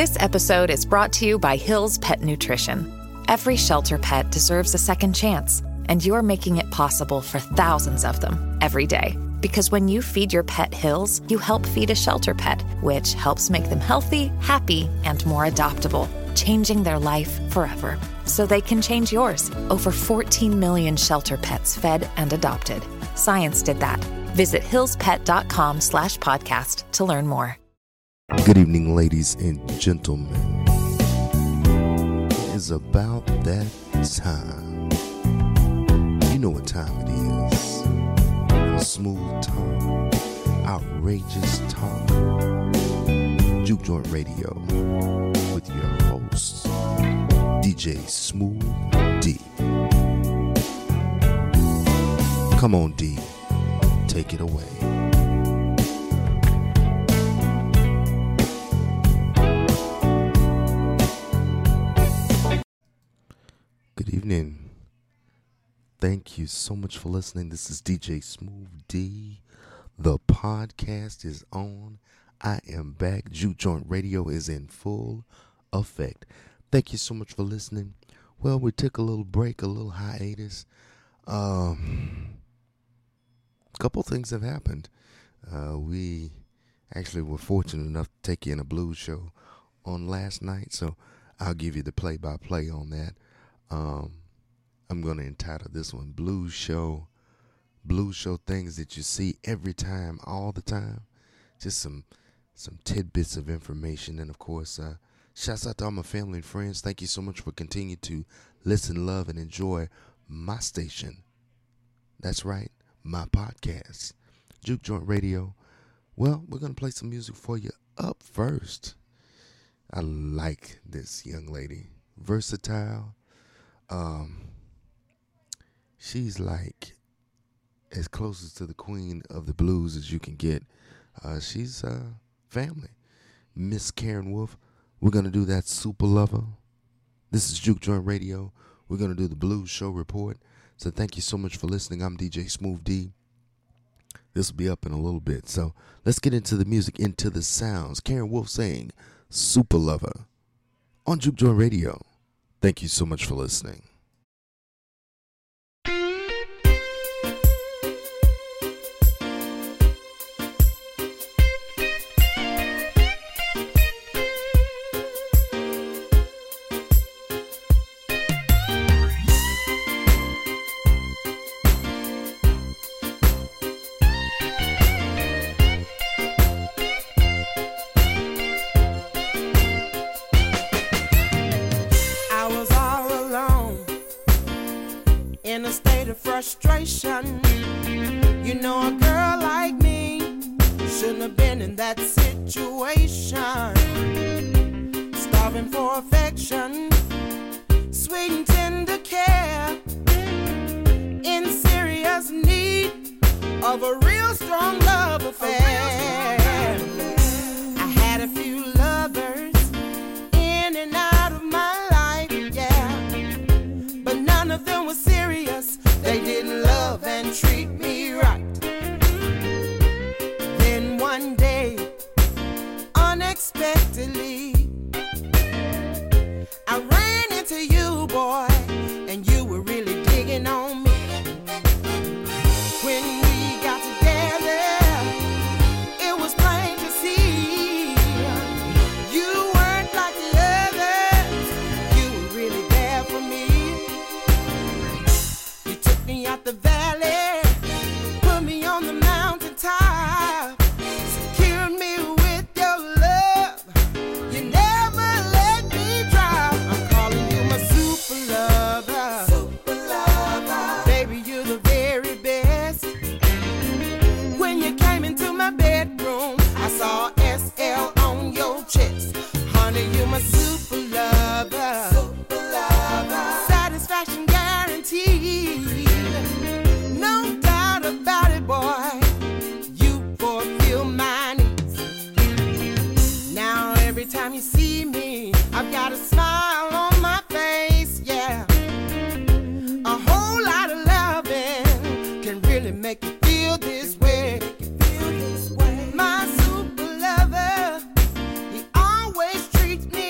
This episode is brought to you by Hill's Pet Nutrition. Every shelter pet deserves a second chance, and you're making it possible for thousands of them every day. Because when you feed your pet Hill's, you help feed a shelter pet, which helps make them healthy, happy, and more adoptable, changing their life forever. So they can change yours. Over 14 million shelter pets fed and adopted. Science did that. Visit hillspet.com/podcast to learn more. Good evening, ladies and gentlemen. It is about that time. You know what time it is. Smooth talk, outrageous talk. Juke Joint Radio with your host, DJ Smooth D. Come on, D. Take it away. Good evening. Thank you so much for listening. This is DJ Smooth D. The podcast is on. I am back. Juke Joint Radio is in full effect. Thank you so much for listening. Well, we took a little break, a little hiatus. A couple things have happened. We actually were fortunate enough to take you in a blues show on last night, so I'll give you the play-by-play on that. I'm going to entitle this one Blues Show Things That You See Every Time, All the Time. Just some tidbits of information. And, of course, shouts out to all my family and friends. Thank you so much for continuing to listen, love, and enjoy my station. That's right, my podcast, Juke Joint Radio. Well, we're going to play some music for you up first. I like this young lady. Versatile. She's like as closest to the queen of the blues as you can get. She's family. Miss Karen Wolf. We're going to do that Super Lover. This is Juke Joint Radio. We're going to do the Blues Show Report. So thank you so much for listening. I'm DJ Smooth D. This will be up in a little bit. So let's get into the music, into the sounds. Karen Wolf saying Super Lover on Juke Joint Radio. Thank you so much for listening. Frustration. You know, a girl like me shouldn't have been in that situation. Starving for affection, sweet and tender care, in serious need of a real strong love affair. I had a few lovers in and out of my life, yeah, but none of them was serious. They didn't love and treat me right. Then one day, unexpectedly, I ran into you, boy, and you were really digging on me. When we got together, it was plain to see you weren't like the others. You were really there for me. Me out the valley, put me on the mountaintop, secured me with your love. You never let me drop. I'm calling you my super lover. Super lover. Baby, you're the very best. When you came into my bedroom, I saw SL on your chest. Honey, you're my super lover. Super lover. Satisfaction guaranteed. No doubt about it, boy. You fulfill my needs. Now every time you see me, I've got a smile on my face, yeah. A whole lot of loving can really make you feel this way. My super lover, he always treats me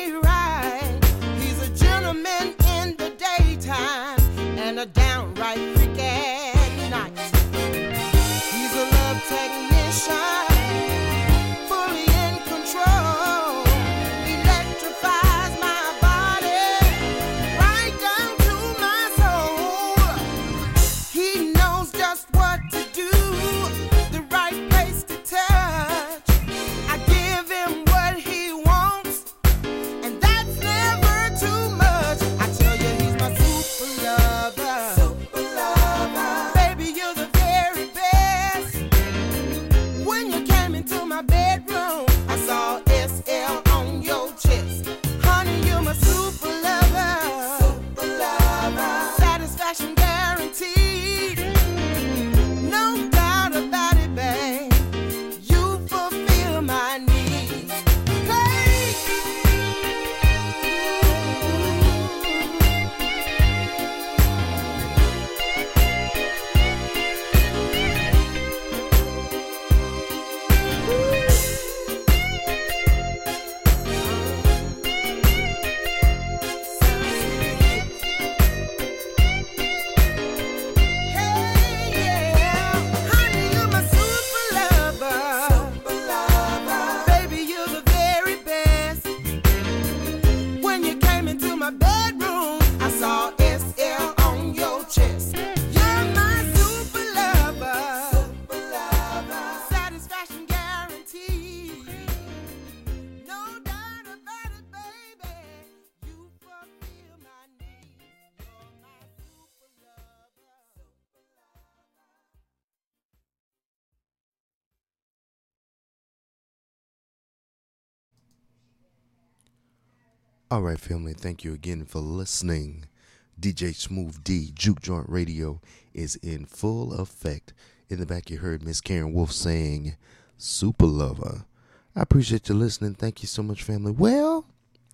All right, family, thank you again for listening. DJ Smooth D, Juke Joint Radio is in full effect. In the back, you heard Miss Karen Wolf saying, Super Lover. I appreciate you listening. Thank you so much, family. Well,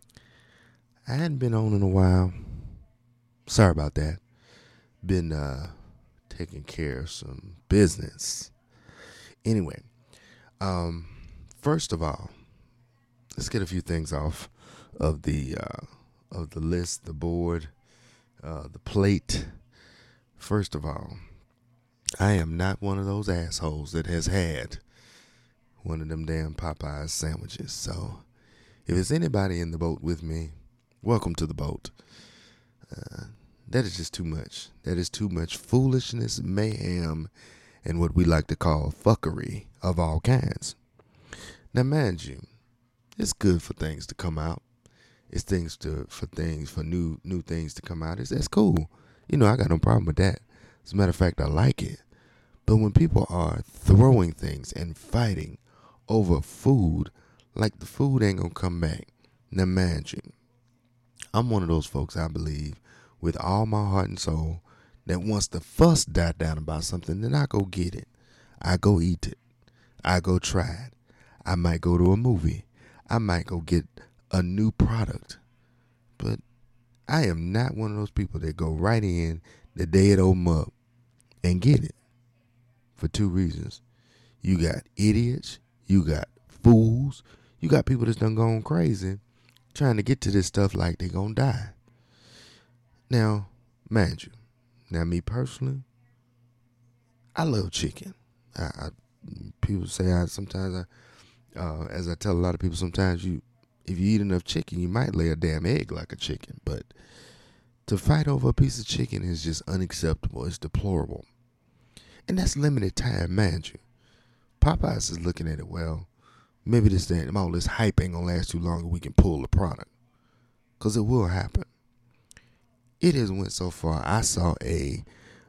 I hadn't been on in a while. Sorry about that. Been taking care of some business. Anyway, first of all, let's get a few things off of the list, the board, the plate. First of all, I am not one of those assholes that has had one of them damn Popeyes sandwiches. So if there's anybody in the boat with me, welcome to the boat. That is just too much. That is too much foolishness, mayhem, and what we like to call fuckery of all kinds. Now, mind you, it's good for things to come out. It's for new things to come out. That's cool. You know, I got no problem with that. As a matter of fact, I like it. But when people are throwing things and fighting over food, like the food ain't gonna come back. Now, mind you, I'm one of those folks, I believe, with all my heart and soul, that once the fuss died down about something, then I go get it. I go eat it. I go try it. I might go to a movie. I might go get a new product. But I am not one of those people that go right in the day it open up and get it. For two reasons. You got idiots. You got fools. You got people that's done gone crazy trying to get to this stuff like they gonna die. Now, mind you, me personally, I love chicken. People say sometimes, as I tell a lot of people, sometimes if you eat enough chicken, you might lay a damn egg like a chicken. But to fight over a piece of chicken is just unacceptable. It's deplorable. And that's limited time, mind you. Popeyes is looking at it, well, maybe all this hype ain't gonna last too long and we can pull the product. Because it will happen. It has went so far, I saw a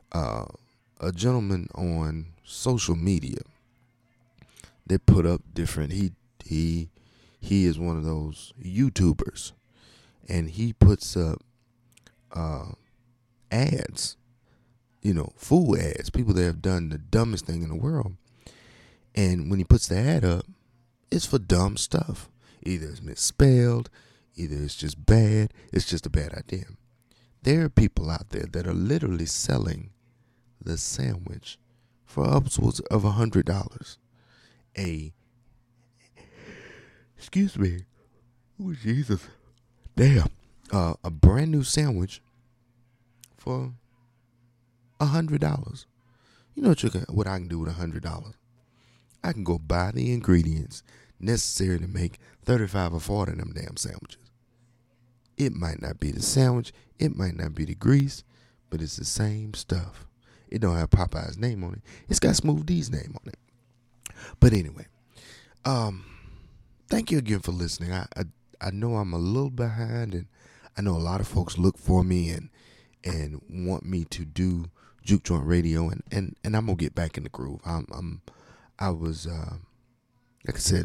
gentleman on social media that put up different, he is one of those YouTubers, and he puts up ads, food ads, people that have done the dumbest thing in the world. And when he puts the ad up, it's for dumb stuff. Either it's misspelled, either it's just bad, it's just a bad idea. There are people out there that are literally selling the sandwich for upwards of $100. Excuse me. Oh, Jesus. Damn. A brand new sandwich for $100. You know what I can do with $100? I can go buy the ingredients necessary to make 35 or 40 of them damn sandwiches. It might not be the sandwich, it might not be the grease, but it's the same stuff. It don't have Popeye's name on it. It's got Smooth D's name on it. But anyway, thank you again for listening. I know I'm a little behind, and I know a lot of folks look for me and want me to do Juke Joint Radio, and I'm gonna get back in the groove. I was like I said,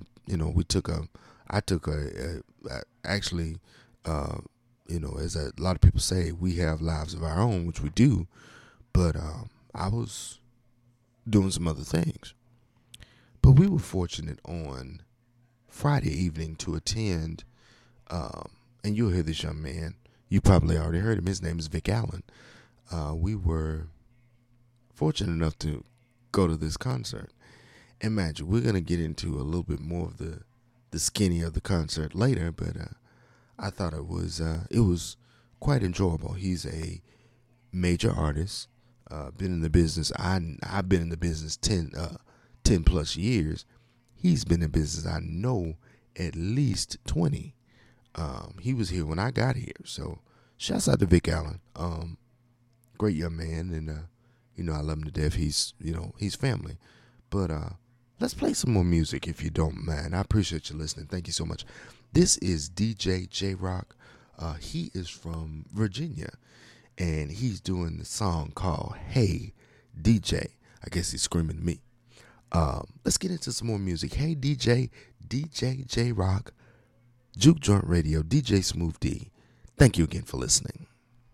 as a lot of people say, we have lives of our own, which we do, but I was doing some other things. But we were fortunate on Friday evening to attend, and you'll hear this young man. You probably already heard him. His name is Vic Allen. We were fortunate enough to go to this concert. Imagine, we're going to get into a little bit more of the skinny of the concert later, but I thought it was quite enjoyable. He's a major artist, been in the business. I've been in the business 10 plus years. He's been in business, I know, at least 20. He was here when I got here, so shouts out to Vic Allen. Great young man, and I love him to death. He's family. But let's play some more music if you don't mind. I appreciate you listening. Thank you so much. This is DJ J-Rock. He is from Virginia, and he's doing the song called Hey DJ. I guess he's screaming at me. Let's get into some more music. Hey DJ, DJ J-Rock, Juke Joint Radio, DJ Smooth D. Thank you again for listening.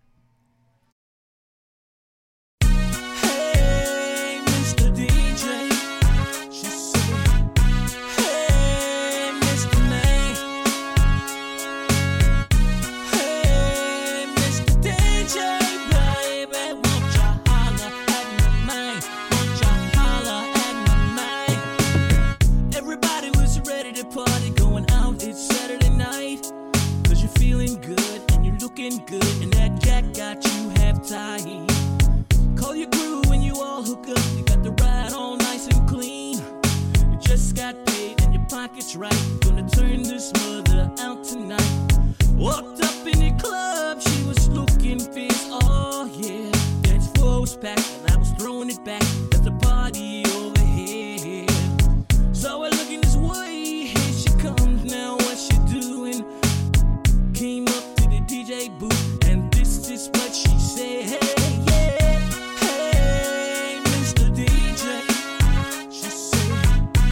Good and that jack got you half tied. Call your crew when you all hook up. You got the ride all nice and clean. You just got paid and your pocket's right. Gonna turn this mother out tonight. Walked up in the club, she was looking fierce. Oh yeah, dance floor was packed and I was throwing it back. There's a party over here. So I looking this way, here she comes now. What she doing? Came up DJ booth, and this is what she said. Hey, yeah, hey, Mr. DJ. She said,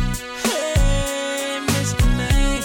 hey, Mr. Man.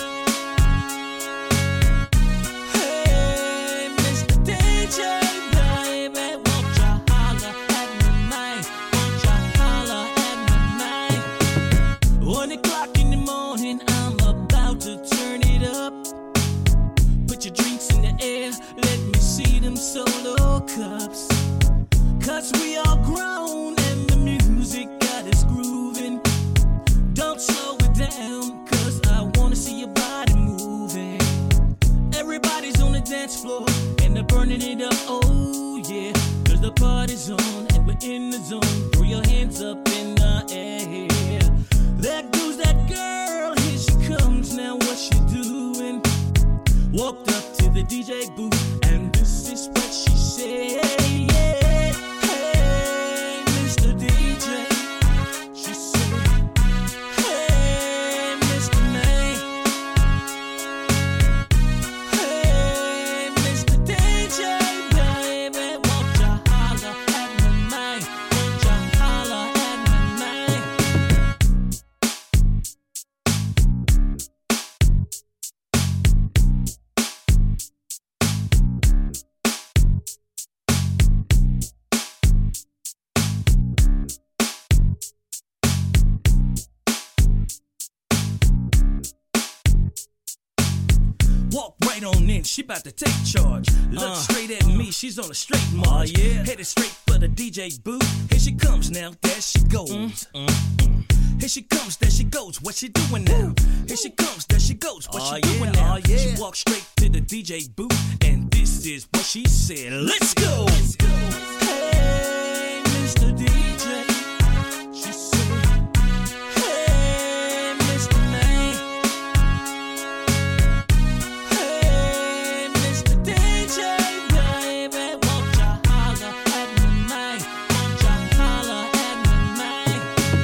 Hey, Mr. DJ, baby, won't ya holler at me, man? Won't ya holler at me, man? 1 o'clock in the morning, I'm about to turn it up. Put your drinks in the air, let me see them solo cups. Cause we all grown and the music got us grooving. Don't slow it down, cause I wanna see your body moving. Everybody's on the dance floor and they're burning it up, oh yeah. Cause the party's on and we're in the zone. Throw your hands up in the air. There goes that girl, here she comes now, what's she doing? Walked up to the DJ booth, and this is what she said. Yeah, hey, Mr. DJ. She said, hey, Mr. Man. Hey, Mr. DJ, baby, won't ya holler at me, man? Won't ya holler at me, man? Walk right on in, she about to take charge. Look straight at me, she's on a straight march. Yeah. Headed straight for the DJ booth. Here she comes now, there she goes. Here she comes, there she goes. What she doing now? Here she comes, there she goes. What she doing now? She walked straight to the DJ booth, and this is what she said. Let's go. Let's go. Hey, Mr. DJ. She said, hey, Mr. Man. Hey, Mr. DJ, baby, won't ya holler at me, man? Won't ya holler at me, man?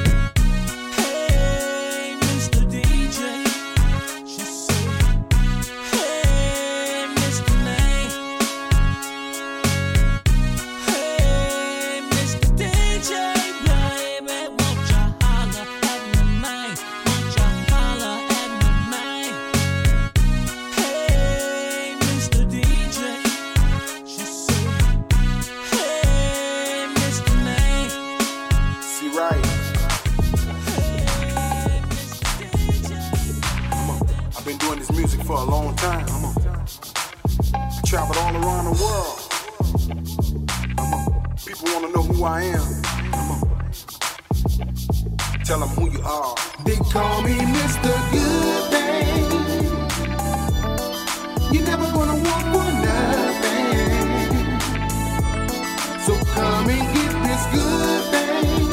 Hey, Mr. DJ. She said, hey, Mr. Man. Hey, Mr. DJ, baby, won't ya holler at me, man? Won't ya holler at me, man? Hey, Mr. DJ. She said, hey, Mr. Man. See, right. Hey, Mr. DJ. I've been doing this music for a long time. I traveled all around the world. People want to know who I am. Tell them who you are. They call me Mr. Good Thing. You're never gonna want for nothing. So come and get this good thing.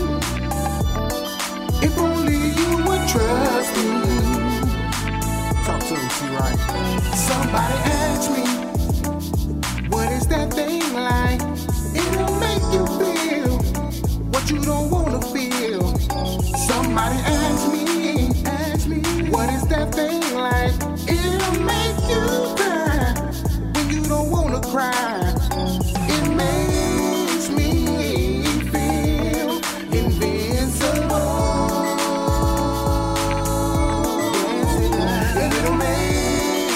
If only you would trust me. Talk to them, see, right. Somebody asked me, what is that thing like? It'll make you feel what you don't wanna feel. Somebody asked me, what is that thing like? It'll make you cry when you don't wanna cry. It makes me feel invincible. And it'll make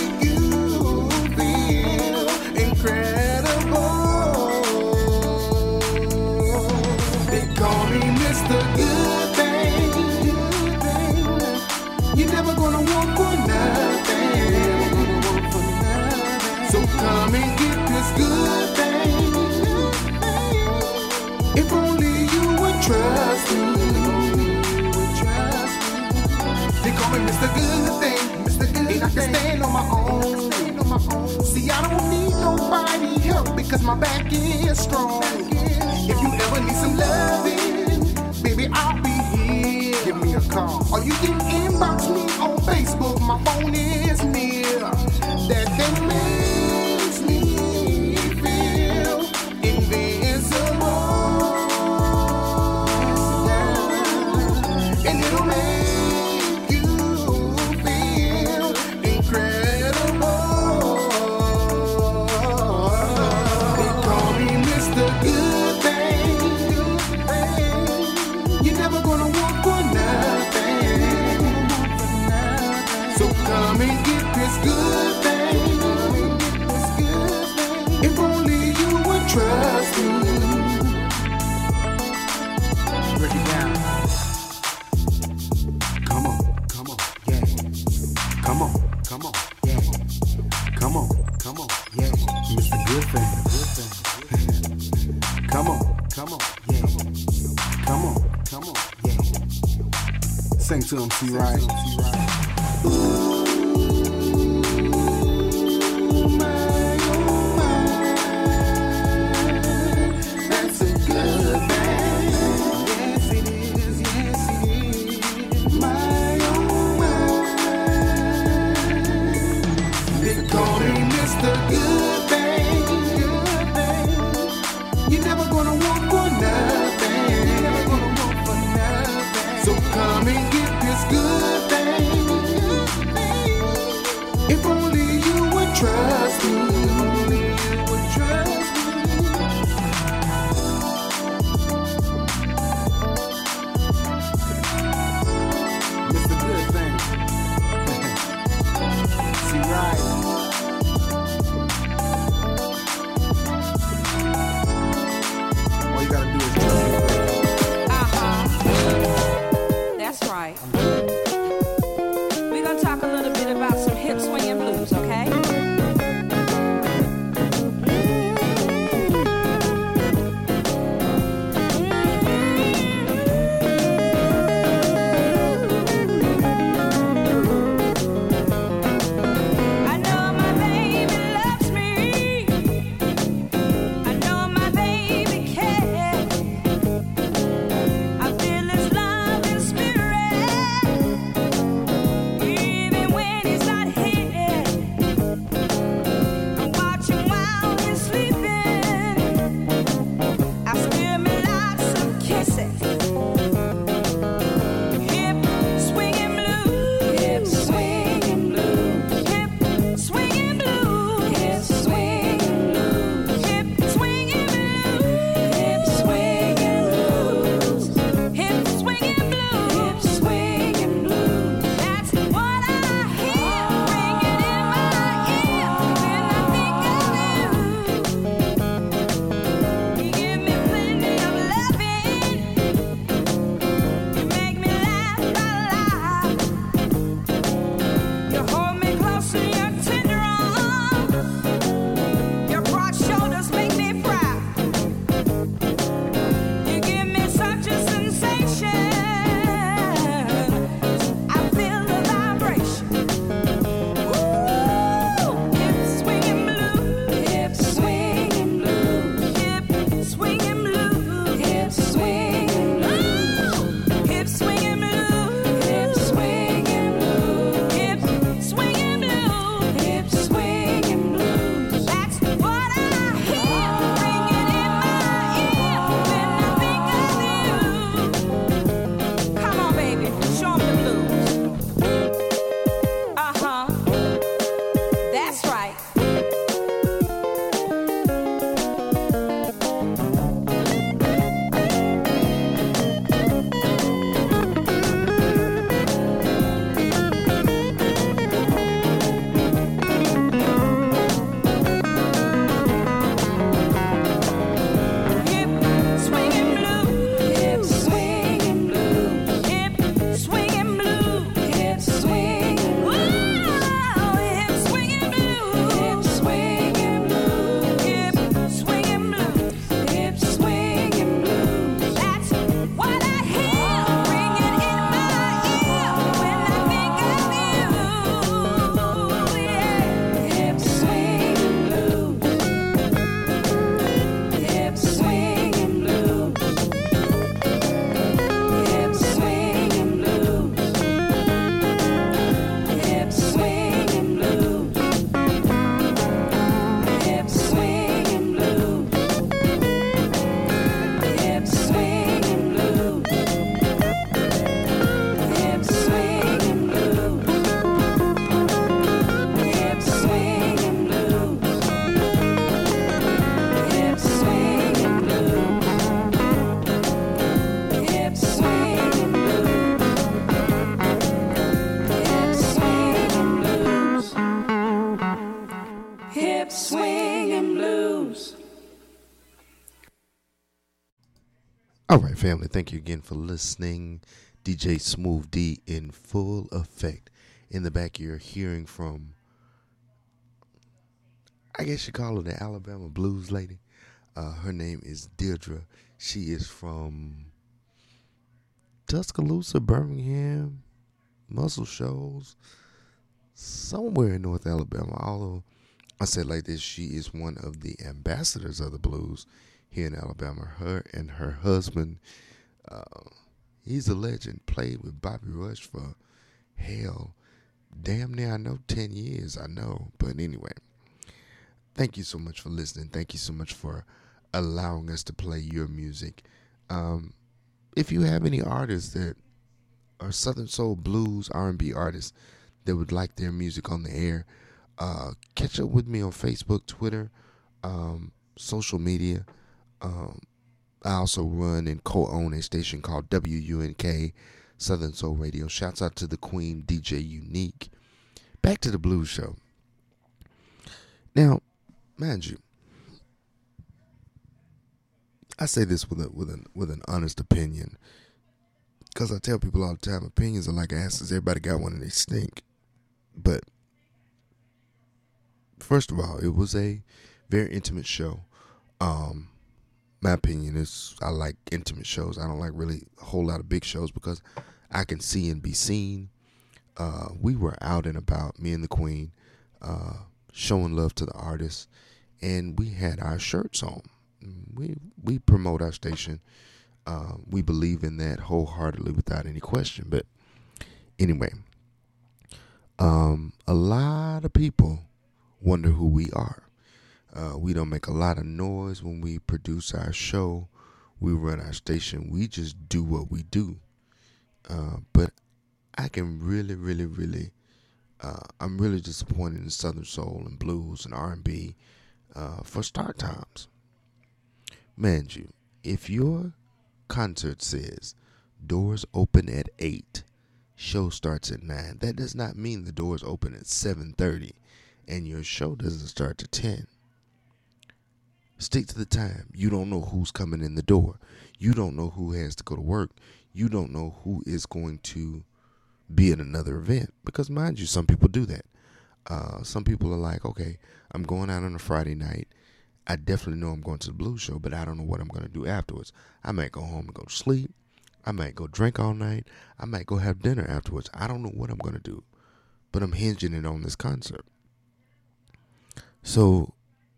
gonna want for nothing. So come and get this good thing. If only you would trust me. They call me Mr. Good Thing, and I can stand on my own. See, I don't need nobody help because my back is strong. If you ever need some loving, baby, I'll be here. Give me a call, or you can inbox me on Facebook. My phone is near. That thing makes me feel invincible, and it'll make you feel incredible. They call me Mr. Good Thing. You're never gonna want for nothing. So come and get this good thing. If only you would trust me. Break it down. Come on, yeah. Come on, yeah. Come on, yeah. Mr. Good Thing. Come on, yeah. Come on, yeah. Sing to him, C-Right. That's a good thing. Yes, it is. My own mind. They call me Mr. Good Thing. You're never gonna want for nothing. So come and get this good thing. All right, family. Thank you again for listening. DJ Smooth D in full effect. In the back, you're hearing from, I guess you call her the Alabama blues lady. Her name is Deirdre. She is from Tuscaloosa, Birmingham, Muscle Shoals, somewhere in North Alabama. Although I said like this, she is one of the ambassadors of the blues here in Alabama. Her and her husband, he's a legend. Played with Bobby Rush for hell, damn near, I know, 10 years, I know. But anyway, thank you so much for listening. Thank you so much for allowing us to play your music. If you have any artists that are Southern Soul Blues R&B artists that would like their music on the air, catch up with me on Facebook, Twitter, social media. I also run and co-own a station called WUNK Southern Soul Radio. Shouts out to the Queen, DJ Unique. Back to the Blues Show. Now, mind you, I say this with an honest opinion, because I tell people all the time, opinions are like asses. Everybody got one and they stink. But first of all, it was a very intimate show. My opinion is I like intimate shows. I don't like really a whole lot of big shows because I can see and be seen. We were out and about, me and the Queen, showing love to the artists, and we had our shirts on. We promote our station. We believe in that wholeheartedly without any question. But anyway, a lot of people wonder who we are. We don't make a lot of noise when we produce our show. We run our station. We just do what we do. But I can really, I'm really disappointed in Southern Soul and Blues and R&B for start times. Mind you, if your concert says doors open at 8, show starts at 9, that does not mean the doors open at 7:30 and your show doesn't start to 10. Stick to the time. You don't know who's coming in the door. You don't know who has to go to work. You don't know who is going to be at another event. Because mind you, some people do that. Some people are like, okay, I'm going out on a Friday night. I definitely know I'm going to the blues show, but I don't know what I'm going to do afterwards. I might go home and go to sleep. I might go drink all night. I might go have dinner afterwards. I don't know what I'm going to do, but I'm hinging it on this concert. So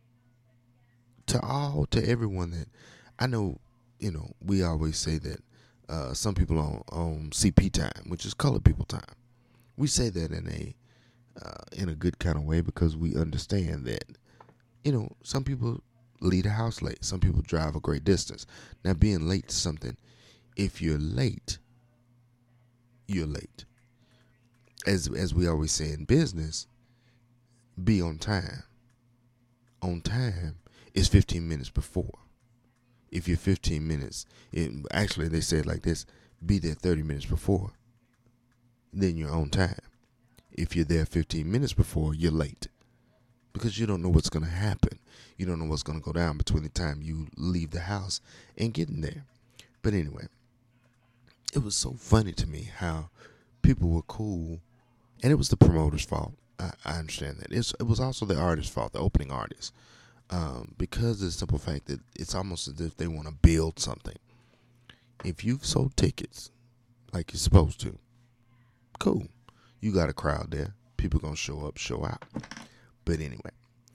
to everyone that I know, we always say that some people on CP time, which is colored people time. We say that in a good kind of way because we understand that, some people leave the house late. Some people drive a great distance. Now, being late to something, if you're late, you're late. As we always say in business, be on time. On time is 15 minutes before. If you're 15 minutes, actually they say it like this, be there 30 minutes before, then you're on time. If you're there 15 minutes before, you're late. Because you don't know what's going to happen. You don't know what's going to go down between the time you leave the house and getting there. But anyway, it was so funny to me how people were cool, and it was the promoter's fault. I understand that. It was also the artist's fault, the opening artist. Because of the simple fact that it's almost as if they want to build something. If you've sold tickets like you're supposed to, cool. You got a crowd there. People going to show up, show out. But anyway,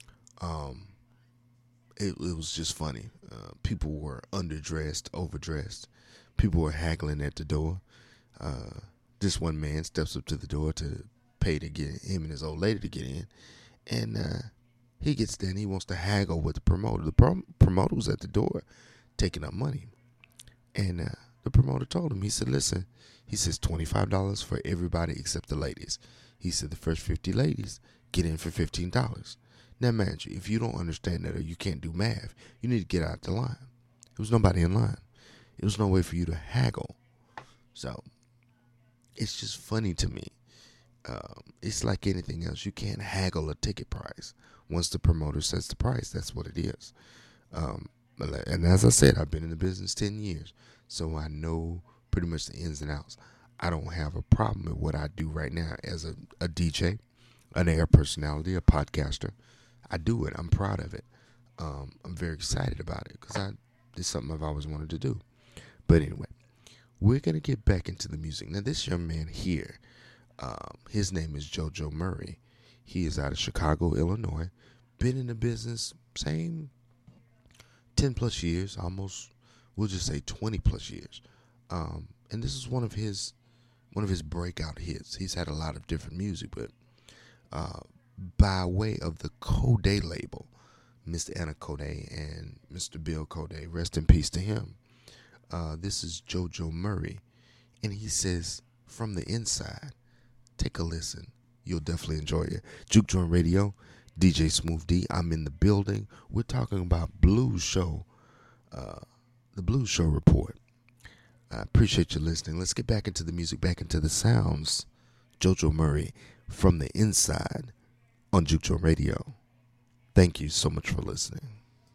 it was just funny. People were underdressed, overdressed. People were haggling at the door. This one man steps up to the door to pay to get him and his old lady to get in. And he gets there and he wants to haggle with the promoter. The promoter was at the door taking up money. And the promoter told him, he said, listen, he says $25 for everybody except the ladies. He said the first 50 ladies get in for $15. Now, mind you, if you don't understand that or you can't do math, you need to get out the line. There was nobody in line. There was no way for you to haggle. So it's just funny to me. It's like anything else. You can't haggle a ticket price. Once the promoter sets the price, that's what it is. And as I said, I've been in the business 10 years, so I know pretty much the ins and outs. I don't have a problem with what I do right now as a DJ, an air personality, a podcaster. I do it. I'm proud of it. I'm very excited about it because it's something I've always wanted to do. But anyway, we're going to get back into the music. Now, this young man here, his name is JoJo Murray. He is out of Chicago, Illinois. Been in the business, same 10 plus years, almost, we'll just say 20 plus years. And this is one of his breakout hits. He's had a lot of different music, but by way of the Cordae label, Mr. Anna Cordae and Mr. Bill Cordae, rest in peace to him. This is JoJo Murray, and he says, "From the Inside." Take a listen. You'll definitely enjoy it. Juke Joint Radio, DJ Smooth D. I'm in the building. We're talking about Blues Show, the Blues Show Report. I appreciate you listening. Let's get back into the music, back into the sounds. JoJo Murray, "From the Inside" on Juke Joint Radio. Thank you so much for listening.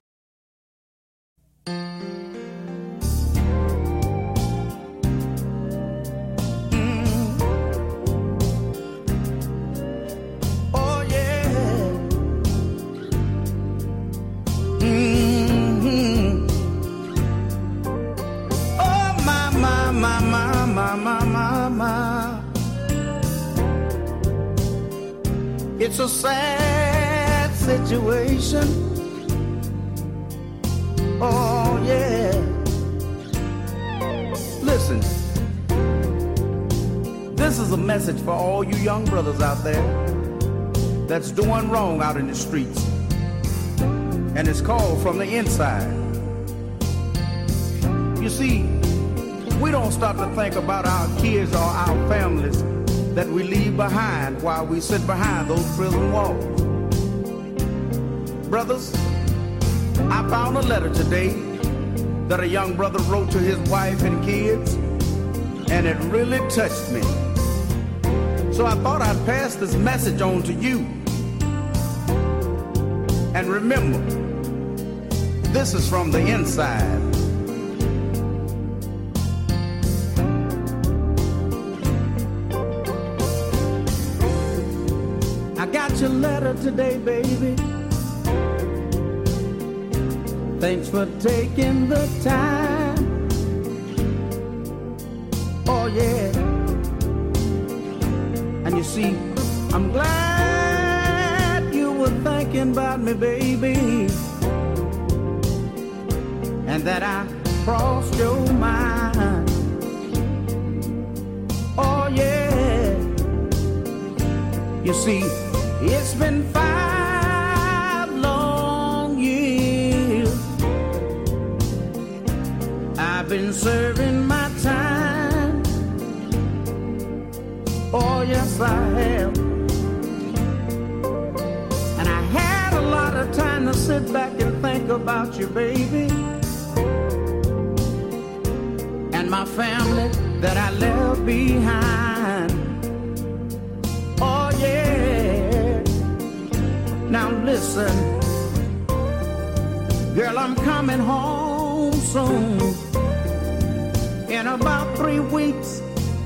It's a sad situation. Oh, yeah. Listen, this is a message for all you young brothers out there that's doing wrong out in the streets. And it's called From the Inside. You see, we don't stop to think about our kids or our families that we leave behind while we sit behind those prison walls. Brothers, I found a letter today that a young brother wrote to his wife and kids, and it really touched me. So I thought I'd pass this message on to you. And remember, this is from the inside. I got your letter today, baby. Thanks for taking the time. Oh, yeah. And you see, I'm glad you were thinking about me, baby, and that I crossed your mind. Oh, yeah. You see, it's been 5 long years I've been serving my time. Oh, yes, I have. And I had a lot of time to sit back and think about you, baby, and my family that I left behind. Oh, yeah. Now listen, girl, I'm coming home soon. In about 3 weeks.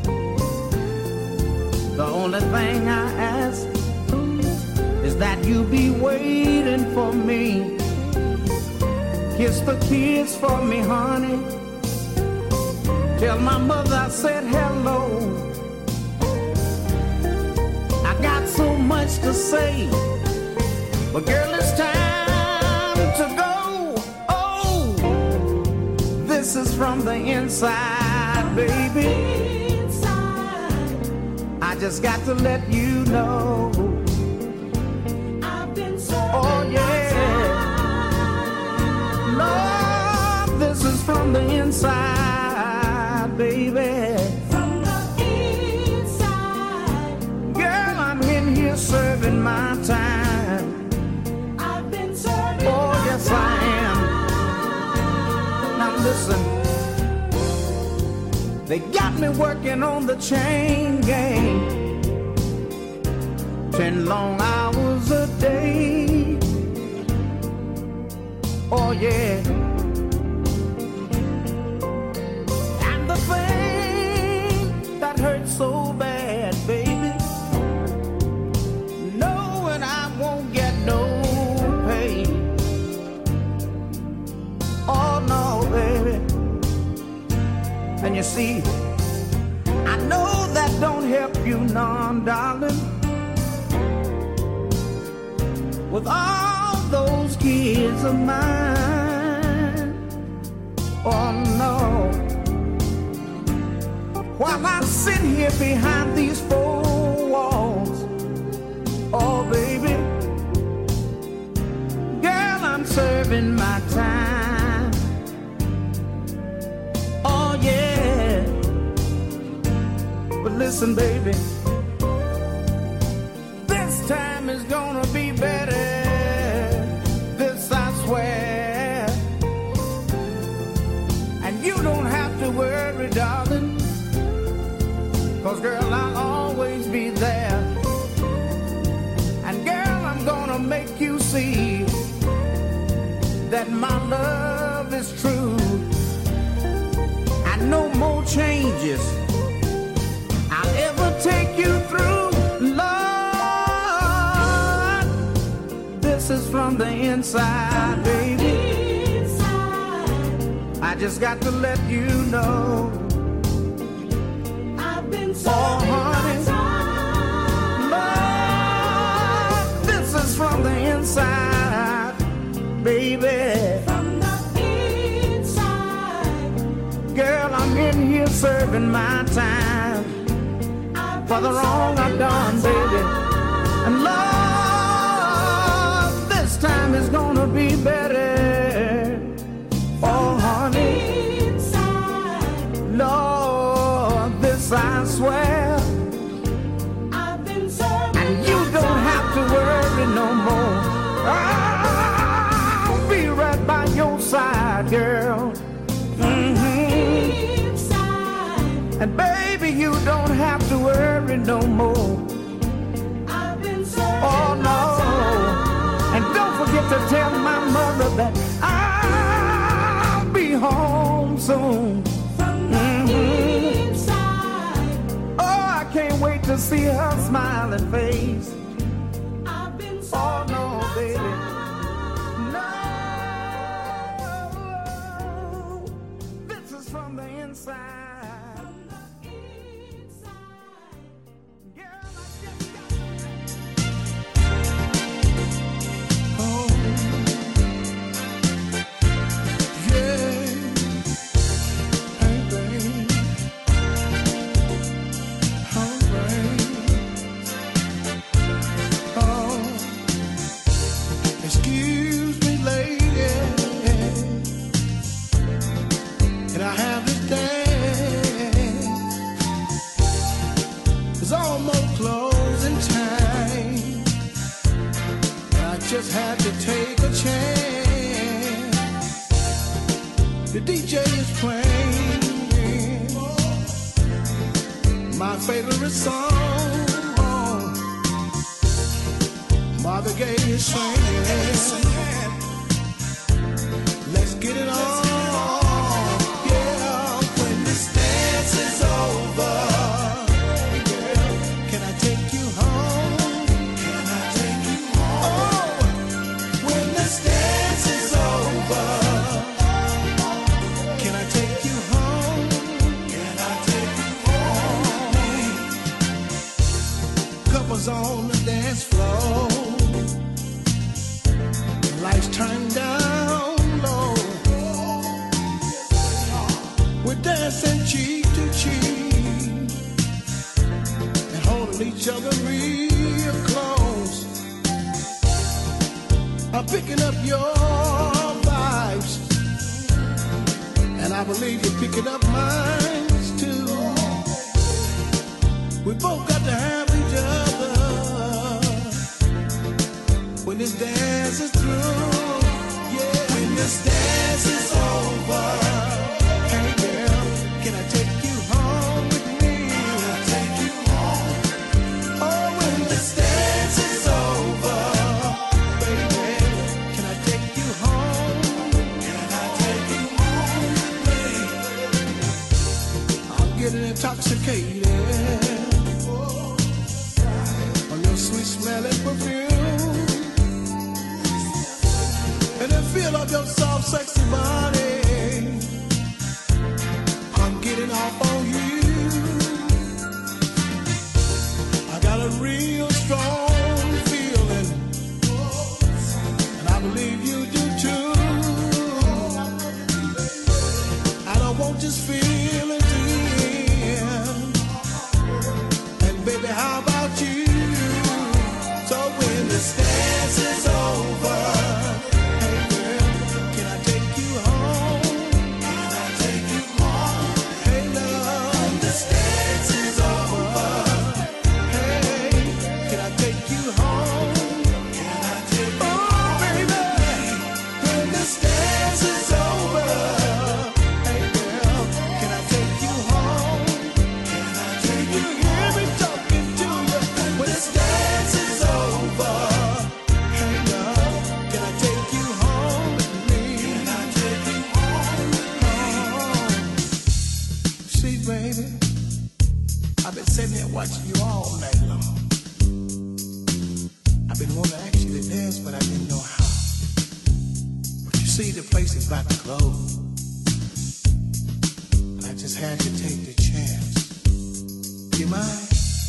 The only thing I ask is that you be waiting for me. Kiss the kids for me, honey. Tell my mother I said hello. I got so much to say, but girl, it's time to go. Oh, this is from the inside, baby. I just got to let you know. I've been so oh, yeah. Lord, this is from the inside, baby. From the inside. Girl, I'm in here serving my time. I've been serving oh, yes, time. I am. Now listen. They got me working on the chain gang, 10 long hours a day. Oh yeah, see. I know that don't help you none, darling. With all those kids of mine, oh no. While I sit here behind these four walls, oh baby, girl, I'm serving my time. Oh yeah. But listen, baby, this time is gonna be better. This I swear. And you don't have to worry, darling, 'cause girl, I'll always be there. And girl, I'm gonna make you see that my love is true. And no more changes I'll ever take you through. Lord, this is from the inside, baby. I just got to let you know. Oh, honey, Lord, this is from the inside, baby. From the inside, girl, I'm in here serving my time for the wrong I've done, baby. And Lord, this time is gonna be better. Oh, honey, Lord, this I swear. I've been serving, and you don't have to worry no more. I'll be right by your side, girl. And baby, you don't have to worry no more. I've been serving, oh no. And don't forget to tell my mother that I'll be home soon. Can't wait to see her smiling face. Oh no, baby, no. This is from the inside. Girl, I just got oh, yeah. Hey, baby. Excuse me, lady, and I have to dance. It's almost closing time. I just had to take a chance. The DJ is playing my favorite song. Marvin Gaye is singing. Let's get it on. Yeah, when this dance is over, girl, can I take you home? Can I take you home? Oh, when this dance is over, can I take you home? Can I take you home? Couples on the dance floor. Lights turned down low. We're dancing cheek to cheek and holding each other real close. I'm picking up your vibes, and I believe you're picking up mine too. We both got to have each other when this dance is through. Yeah, when this dance is over, hey girl, can I take you home with me? Can I take you home? Oh, when this dance is over, baby, can I take you home? Can I take you home with me? I'm getting intoxicated on your sweet smelling perfume. And the feel of your soft, sexy body. I'm getting off I've been wanting to ask you to dance, but I didn't know how. But you see, the place is about to close. And I just had to take the chance. You mind?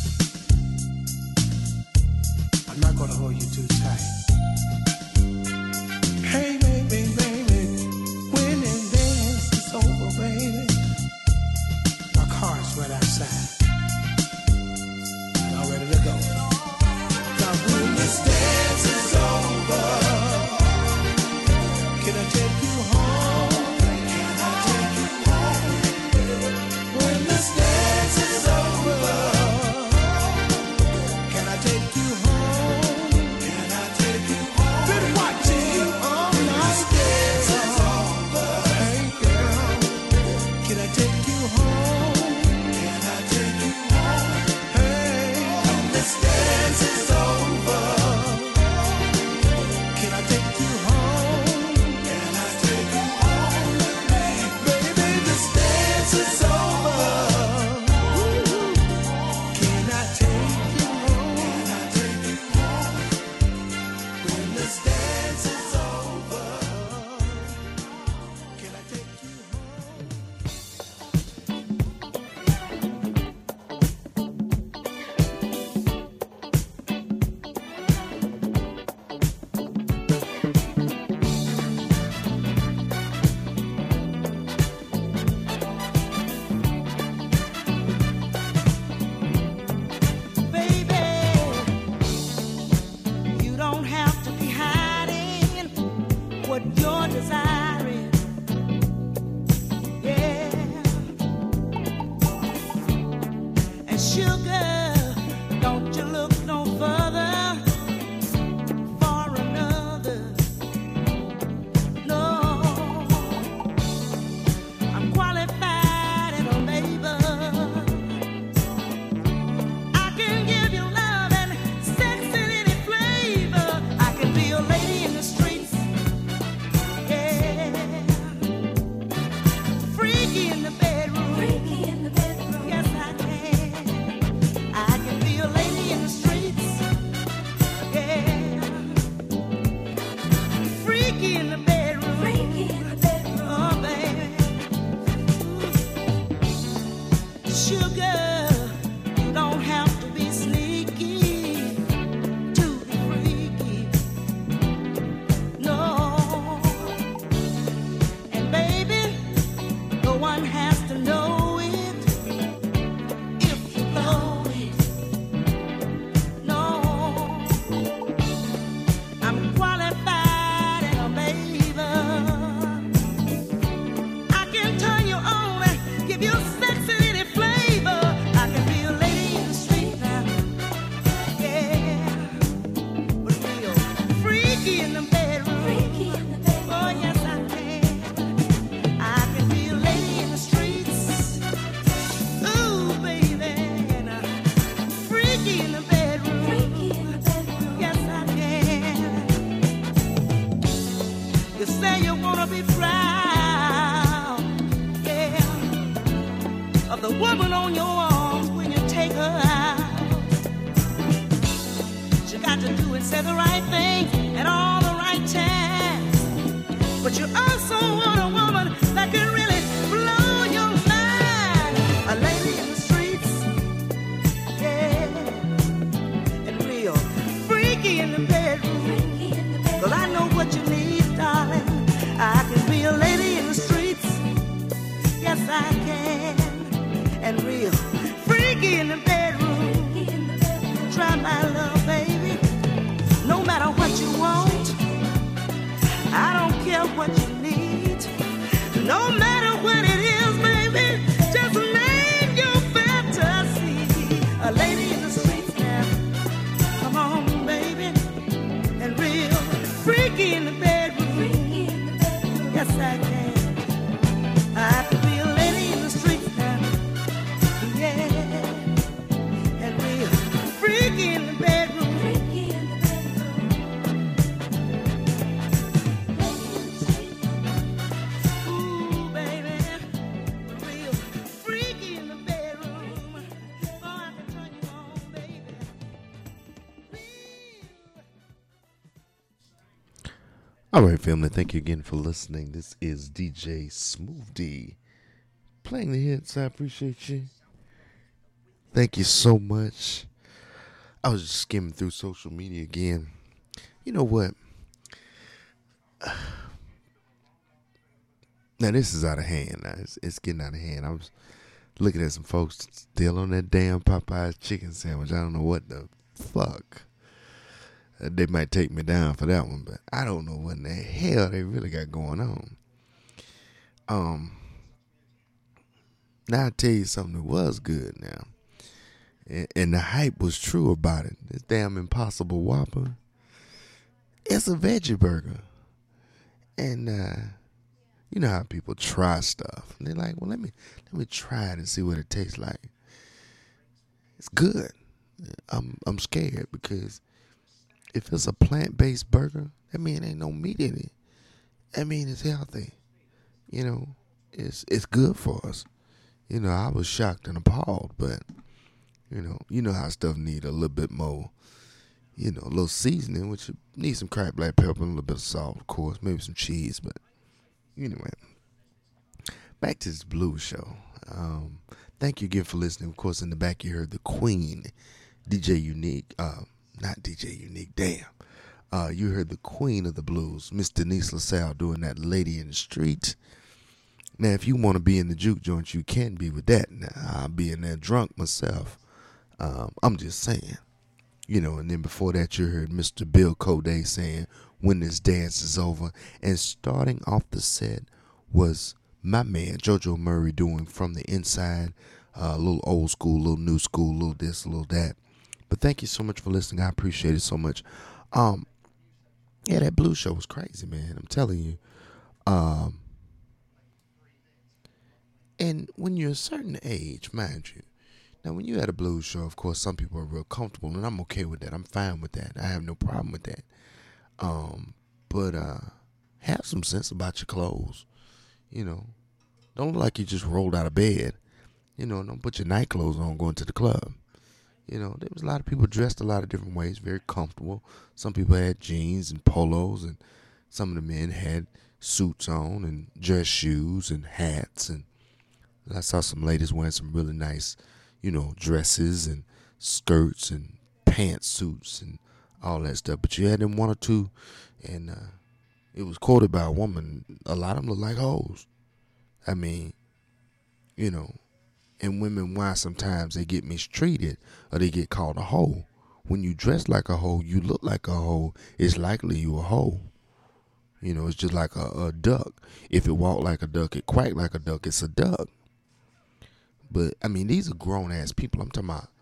I'm not gonna hold you too tight. Hey, baby, baby, when the dance is over, baby, my car's right outside. I'm ready to go. Now, when this dance is over, can I take you home? Can I take you home? When this dance is over, can I take you home? Can I take you home? Been watching all night. Dance is over. Hey girl, can I take you home? Can I take you home? Hey, when this dance is over, can I take you home? Can I take you home with me? Baby, this dance is over. Can I take you home? Can I take you home? When this dance is over, can I take you home? Baby, you don't have to be hiding what you're desiring. Yeah. And sugar, don't you look no further for another. No, I'm qualified and a neighbor. I can give you love and sex in any flavor. I can be a lady in the streets, yeah. Freaky in the bedroom, yes I can. I can be a lady in the streets, yeah. Freaky in the bedroom, oh baby. Sugar, you don't have to be sneaky to be freaky. No. And baby, no one has to know it if you know it. No. I'm qualified and a believer. I can turn you on and give you sex in any flavor. I can be a lady in the street now, yeah. But real freaky in the bedroom. Oh yes I can. I can be a lady in the streets. Ooh baby, and freaky in the bedroom. Yes I can. You say you wanna be proud, yeah, of the woman on your arms when you take her out. You got to do and say the right thing at all the right times. But you also want a woman that can really blow your mind. A lady in the streets, yeah, and real freaky in the bedroom. Well, I know what you need, darling. I can be a lady in the streets, yes I can. And real freaky in the bedroom. Try my love, baby. No matter what you want, I don't care what you need. No matter what it is, baby, just name your fantasy. A lady in the streets now. Come on, baby. All right, family. Thank you again for listening. This is DJ Smooth D playing the hits. I appreciate you. Thank you so much. I was just skimming through social media again. You know what? Now this is out of hand. Now it's getting out of hand. I was looking at some folks still on that damn Popeye's chicken sandwich. I don't know what the fuck. They might take me down for that one, but I don't know what in the hell they really got going on. Now I'll tell you something that was good now. And the hype was true about it. This damn Impossible Whopper. It's a veggie burger. And you know how people try stuff. And they're like, well, let me try it and see what it tastes like. It's good. I'm scared because if it's a plant-based burger, that mean ain't no meat in it. That mean it's healthy. You know, it's good for us. You know, I was shocked and appalled, but you know how stuff need a little bit more, a little seasoning, which needs some cracked black pepper and a little bit of salt, of course, maybe some cheese, but anyway. Back to this blues show. Thank you again for listening. Of course, in the back you heard the Queen, DJ Unique, not DJ Unique, damn. You heard the Queen of the Blues, Miss Denise LaSalle, doing that Lady in the Street. Now, if you want to be in the juke joint, you can be with that. Now, I'll be in there drunk myself. I'm just saying. And then before that, you heard Mr. Bill Corday saying, when this dance is over. And starting off the set was my man, JoJo Murray, doing From the Inside, a little old school, a little new school, a little this, a little that. But thank you so much for listening. I appreciate it so much. Yeah, that blues show was crazy, man. I'm telling you. And when you're a certain age, mind you, now when you're at a blues show, of course, some people are real comfortable, and I'm okay with that. I'm fine with that. I have no problem with that. But have some sense about your clothes. Don't look like you just rolled out of bed. Don't put your night clothes on going to the club. There was a lot of people dressed a lot of different ways, very comfortable. Some people had jeans and polos, and some of the men had suits on and dress shoes and hats. And I saw some ladies wearing some really nice, dresses and skirts and pantsuits and all that stuff. But you had them one or two, and it was quoted by a woman. A lot of them look like hoes. I mean, and women, why sometimes they get mistreated or they get called a hoe. When you dress like a hoe, you look like a hoe, it's likely you a hoe. It's just like a duck. If it walk like a duck, it quack like a duck, it's a duck. But, I mean, these are grown-ass people. I'm talking about,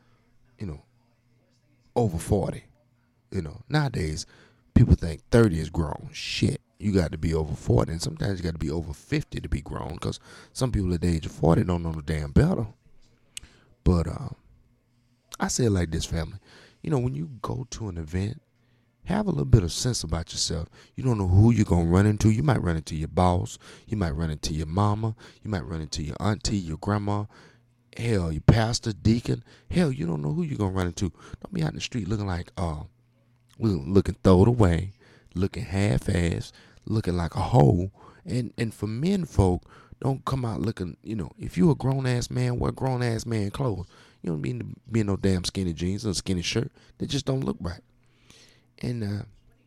over 40. Nowadays, people think 30 is grown. Shit, you got to be over 40. And sometimes you got to be over 50 to be grown, because some people at the age of 40 don't know the damn better. But I say it like this, family. When you go to an event, have a little bit of sense about yourself. You don't know who you're going to run into. You might run into your boss. You might run into your mama. You might run into your auntie, your grandma. Hell, your pastor, deacon. Hell, you don't know who you're going to run into. Don't be out in the street looking like, looking thrown away, looking half-assed, looking like a hoe. And for men folk, don't come out looking, if you a grown-ass man, wear grown-ass man clothes. You don't be in no damn skinny jeans or skinny shirt. They just don't look right. And,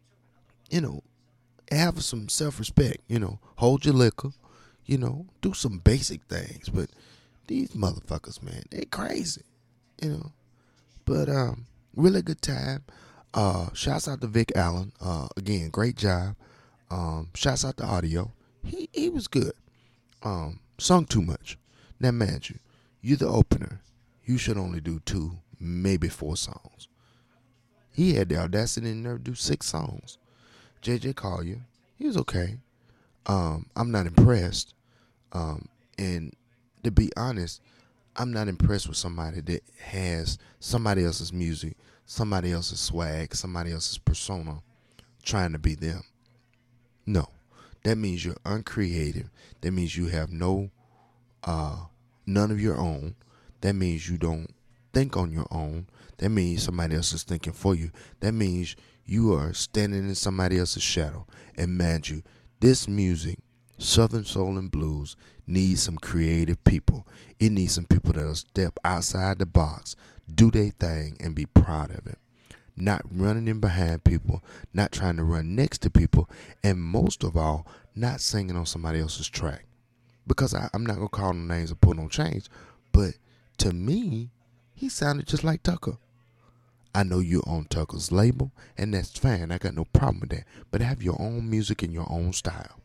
have some self-respect, hold your liquor, do some basic things. But these motherfuckers, man, they crazy, But really good time. Shouts out to Vic Allen. Again, great job. Shouts out to Audio. He was good. Sung too much. Now, mind you, you're the opener. You should only do 2, maybe 4 songs. He had the audacity and nerve to do 6 songs. J.J. Collier, he was okay. I'm not impressed. And to be honest, I'm not impressed with somebody that has somebody else's music, somebody else's swag, somebody else's persona, trying to be them. No. That means you're uncreative. That means you have none of your own. That means you don't think on your own. That means somebody else is thinking for you. That means You are standing in somebody else's shadow. And mind you, this music, Southern Soul and Blues, needs some creative people. It needs some people that'll step outside the box, do their thing, and be proud of it. Not running in behind people, not trying to run next to people, and most of all, not singing on somebody else's track. Because I'm not going to call no names or put no chains, but to me, he sounded just like Tucker. I know you're on Tucker's label, and that's fine. I got no problem with that. But have your own music and your own style.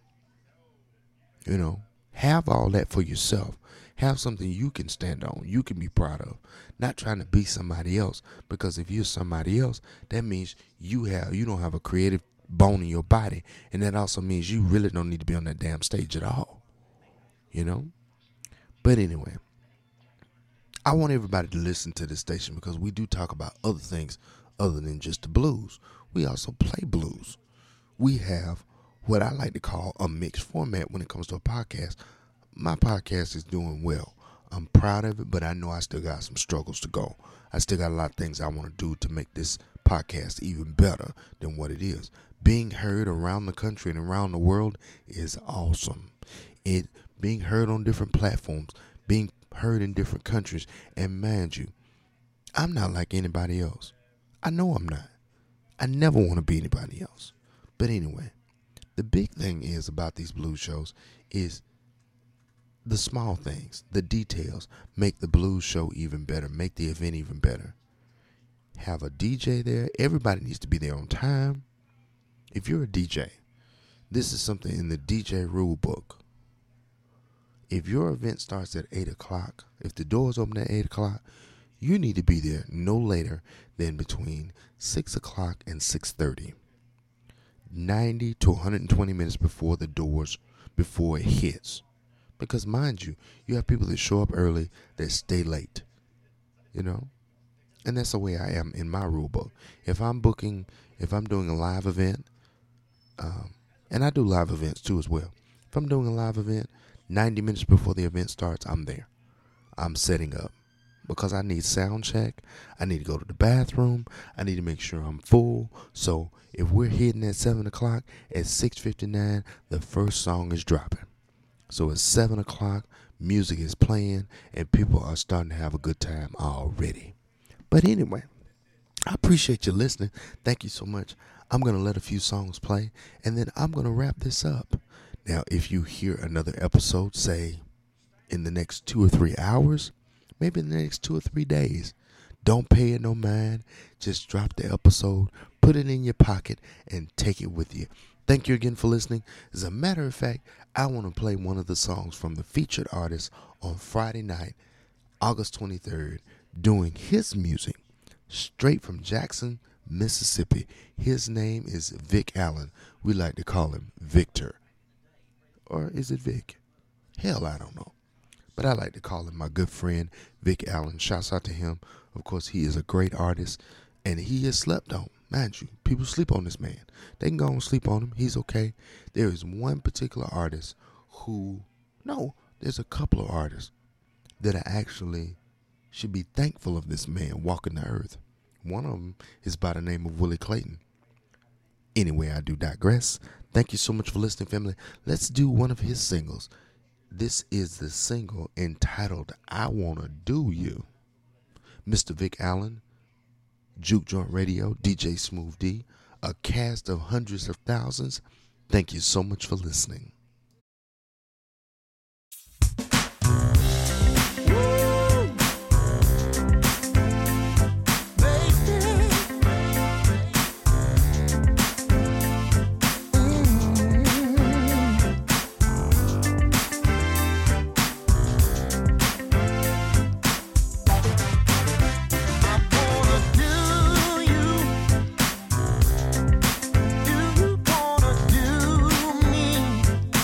You know, have all that for yourself. Have something you can stand on, you can be proud of. Not trying to be somebody else, because if you're somebody else, that means you don't have a creative bone in your body, and that also means you really don't need to be on that damn stage at all. You know? But anyway, I want everybody to listen to this station because we do talk about other things other than just the blues. We also play blues. We have what I like to call a mixed format when it comes to a podcast. My podcast is doing well. I'm proud of it, but I know I still got some struggles to go. I still got a lot of things I want to do to make this podcast even better than what it is. Being heard around the country and around the world is awesome. Being heard on different platforms, being heard in different countries, and mind you, I'm not like anybody else. I know I'm not. I never want to be anybody else. But anyway, the big thing is about these blues shows is the small things, the details make the blues show even better, make the event even better. Have a DJ there. Everybody needs to be there on time. If you're a DJ, this is something in the DJ rule book. If your event starts at 8 o'clock, if the doors open at 8 o'clock, you need to be there no later than between 6 o'clock and 6:30. 90 to 120 minutes before it hits. Because mind you, you have people that show up early that stay late. You know? And that's the way I am in my rule book. If I'm doing a live event, and I do live events too as well. If I'm doing a live event, 90 minutes before the event starts, I'm there. I'm setting up because I need sound check. I need to go to the bathroom. I need to make sure I'm full. So if we're hitting at 7 o'clock, at 6:59, the first song is dropping. So at 7 o'clock, music is playing and people are starting to have a good time already. But anyway, I appreciate you listening. Thank you so much. I'm going to let a few songs play and then I'm going to wrap this up. Now, if you hear another episode, say, in the next 2 or 3 hours, maybe in the next 2 or 3 days, don't pay it no mind. Just drop the episode, put it in your pocket, and take it with you. Thank you again for listening. As a matter of fact, I want to play one of the songs from the featured artist on Friday night, August 23rd, doing his music straight from Jackson, Mississippi. His name is Vic Allen. We like to call him Victor. Or is it Vic? Hell, I don't know. But I like to call him my good friend, Vic Allen. Shouts out to him. Of course, he is a great artist, and he is slept on. Mind you, people sleep on this man. They can go and sleep on him. He's okay. There is one particular artist there's a couple of artists that I actually should be thankful of this man walking the earth. One of them is by the name of Willie Clayton. Anyway, I do digress. Thank you so much for listening, family. Let's do one of his singles. This is the single entitled I Wanna Do You. Mr. Vic Allen, Juke Joint Radio, DJ Smooth D, a cast of hundreds of thousands. Thank you so much for listening. You wanna do me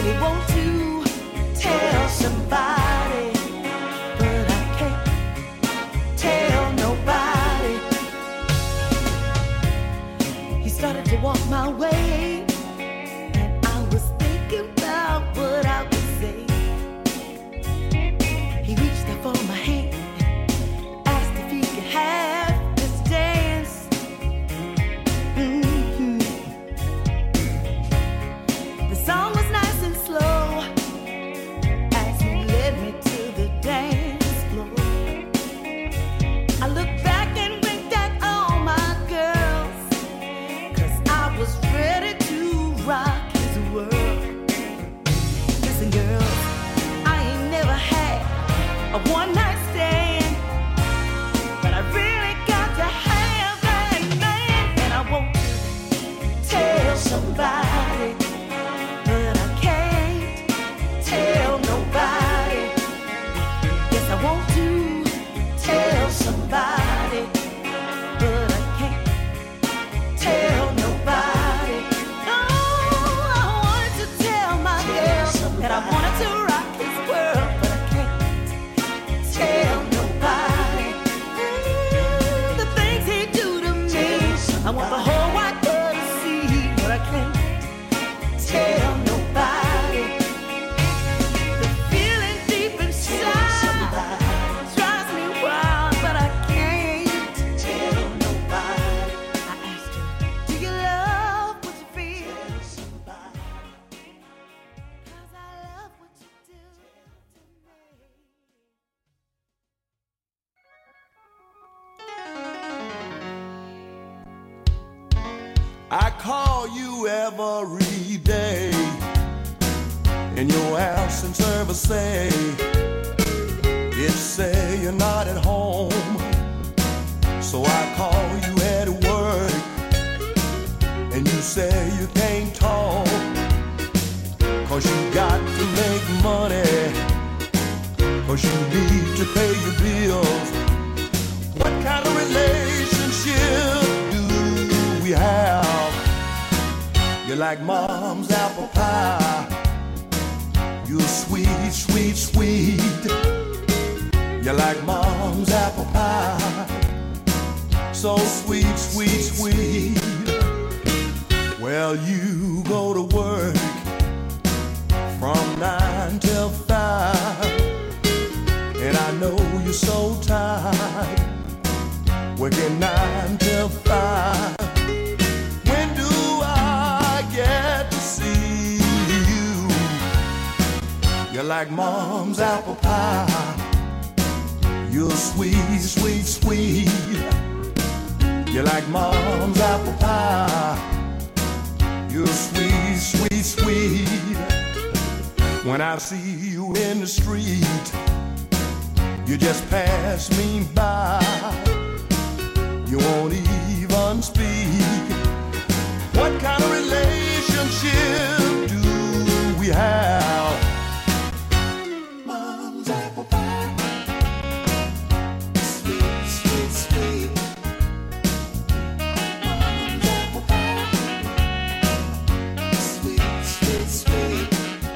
really want to tell somebody, but I can't tell nobody. He started to walk my way, and I was thinking about what I would say. He reached out for my hand, asked if he could have this dance. The song was nice and slow as he led me to the dance floor. I looked back and winked at all my girls, 'cause I was ready to rock his world. Listen, girls, I ain't never had a one-night stand, but I really got to have that man. And I want to tell somebody, but I can't tell nobody. Yes, I want to tell somebody, but I can't tell nobody. Oh, I wanted to tell my girl that I wanted to rock his world, but I can't tell nobody. The things he do to me, I want the whole wide world to see, but I can't tell nobody. The feeling deep inside drives me wild, but I can't tell nobody. I asked him, do you love what you feel? 'Cause I love what you do to me. I call you every day, and your absence service say, it say you're not at home. So I call you at work, and you say you can't talk, 'cause you got to make money, 'cause you need to pay your bills. What kind of relationship do we have? You're like mom's apple pie. You're sweet, sweet, sweet. You're like mom's apple pie. So sweet, sweet, sweet. Well, you go to work from 9 till 5, and I know you're so tired, working 9 till 5. When do I get to see you? You're like mom's apple pie. You're sweet, sweet, sweet. You're like mom's apple pie. You're sweet, sweet, sweet. When I see you in the street, you just pass me by. You won't even speak. What kind of relationship do we have? Mom's apple pie. Sweet, sweet, sweet. Mom's apple pie. Sweet, sweet, sweet.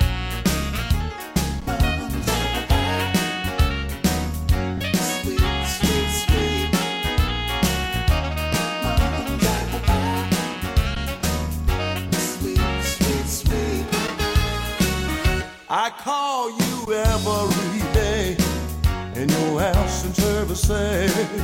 Mom's apple pie. Sweet, sweet, sweet. Mom's apple pie. Sweet, sweet, sweet. I call you every day, and your house and service say,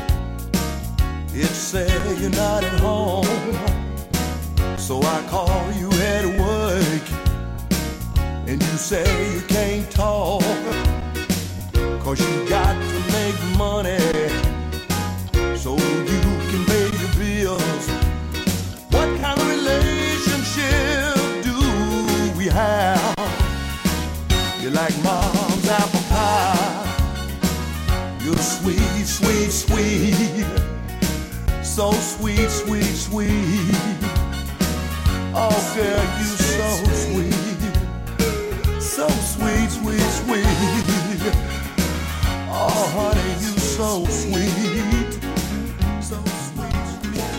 it say you're not at home. So I call you at work, and you say you can't talk, 'cause you got to make money so you can pay your bills. What kind of relationship do we have? You're like mom's apple pie. You're sweet, sweet, sweet. So sweet, sweet, sweet. Oh, girl, you so sweet. So sweet, sweet, sweet. Oh, honey, you so sweet. So sweet, sweet,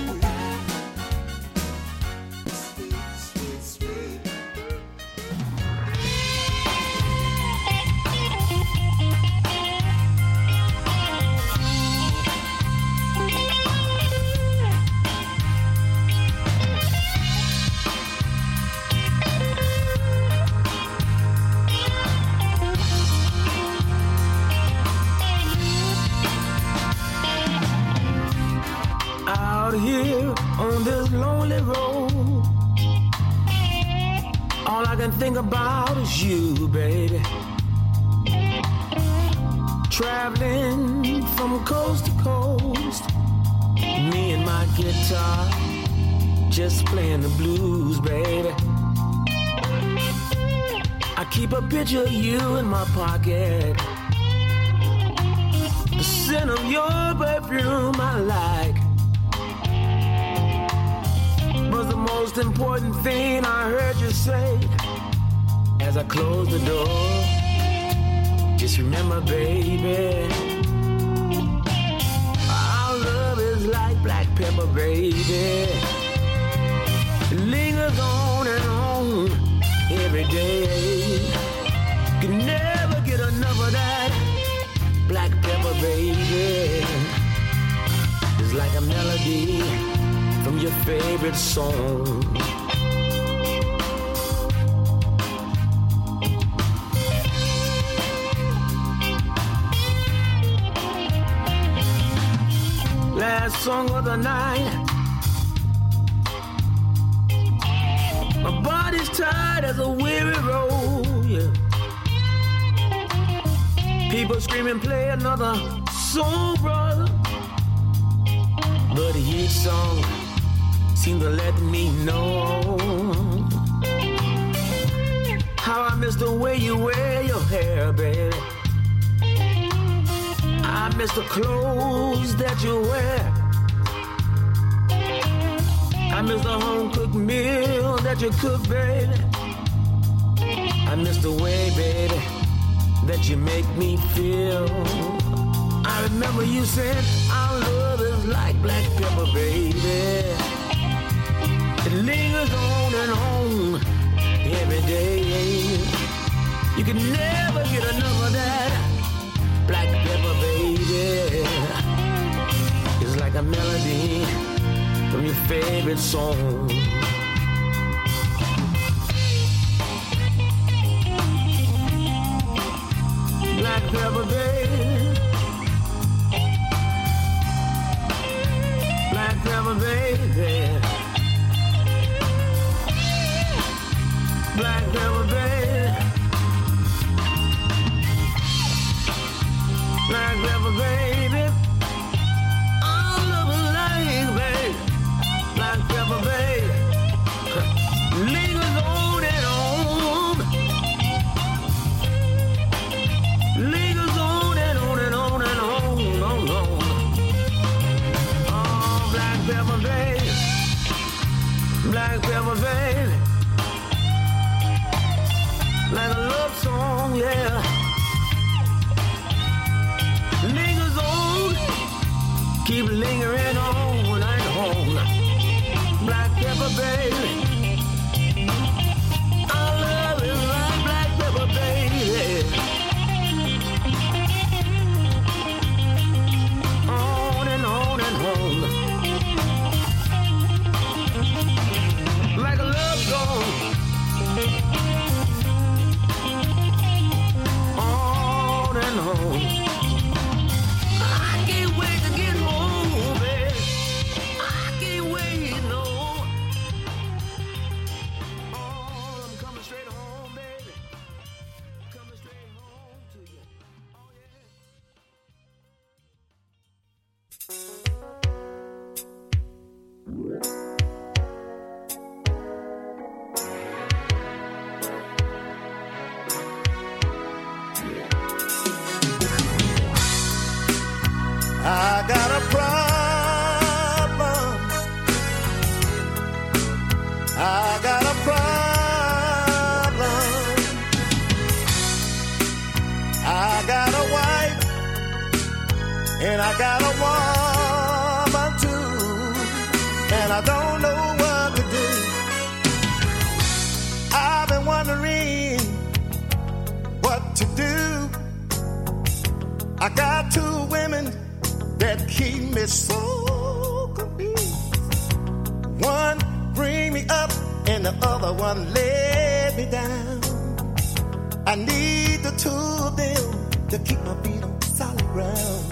sweet. Sweet, sweet, sweet. can think about is you, baby. Traveling from coast to coast, me and my guitar, just playing the blues, baby. I keep a picture of you in my pocket, the scent of your perfume I like. But the most important thing I heard you say as I closed the door, just remember, baby, our love is like black pepper, baby. It lingers on and on every day. Can never get enough of that black pepper, baby. It's like a melody from your favorite song. Last song of the night. My body's tired as a weary road, yeah. People screaming, play another song, brother. But each song seems to let me know how I miss the way you wear your hair, baby. I miss the clothes that you wear. I miss the home-cooked meal that you cook, baby. I miss the way, baby, that you make me feel. I remember you said our love is like black pepper, baby. It lingers on and on every day. You can never get enough of that black pepper, baby. It's like a melody from your favorite song. Black pepper, baby. Black pepper, baby. Black pepper, baby. Black pepper, baby. All of a life, baby. Black pepper, baby. Lingers on and on. Lingers on and on and on and on and on. Oh, black pepper, baby. Black pepper, baby. Like a love song, yeah. Lingers on, keep lingering on and on. Black pepper, baby. Our love is like black pepper, baby. On and on and on. Like a love song. On and on. I can't wait to get home, baby. I can't wait, no. Oh, I'm coming straight home, baby. Coming straight home to you. Oh, I got a problem. I got a problem. I got a wife and I got a woman too, and I don't know what to do. I've been wondering what to do. I got two women that keep me so confused. One bring me up and the other one let me down. I need the two of them to keep my feet on solid ground.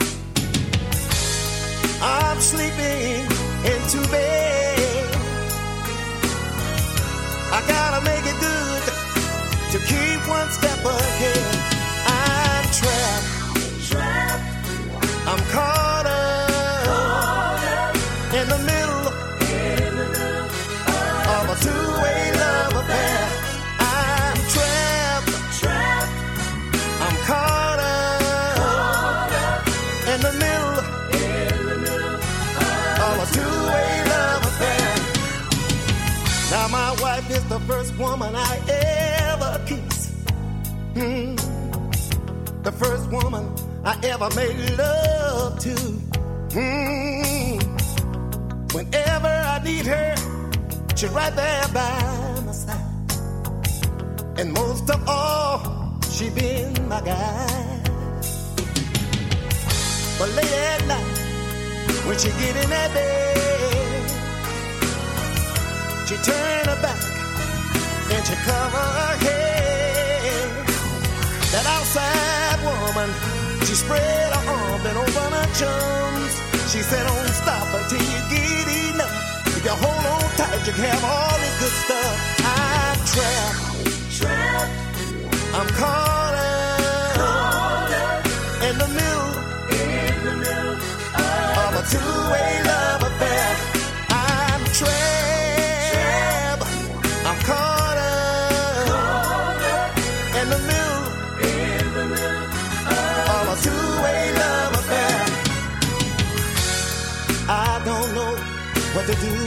I'm sleeping in two beds. I gotta make it good to keep one step ahead. I'm trapped. I'm caught up in the middle of a two-way love affair. I'm trapped. I'm caught up in the middle of a two-way love affair. Now my wife is the first woman I ever kissed. The first woman I ever made love to. Whenever I need her, she's right there by my side. And most of all, she been my guide. But late at night, when she get in that bed, she turn her back and she cover her head. That outside woman, she spread her arms and open her chums. She said, don't stop until you get enough. If you hold on tight, you can have all this good stuff. I'm trapped. I'm caught up in the middle of a two-way love affair. I'm trapped. I'm caught up in the middle of a two-way love affair. I don't know what to do.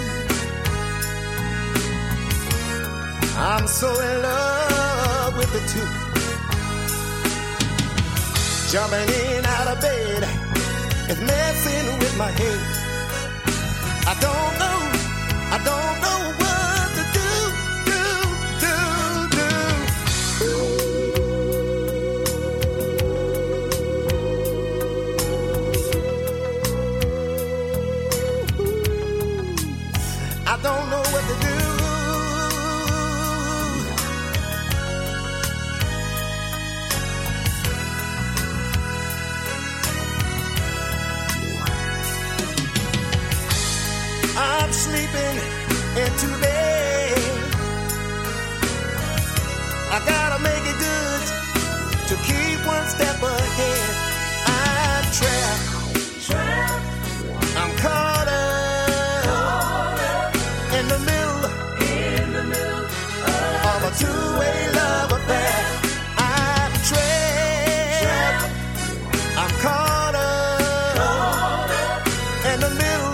I'm so in love with the two. Jumping in out of bed is messing with my head. I don't know what to do. I don't know what to do. I'm sleeping into bed. I gotta make it good to keep one step ahead. I'm trapped. I'm caught up in the middle of a two-way love affair. I'm trapped. I'm caught up in the middle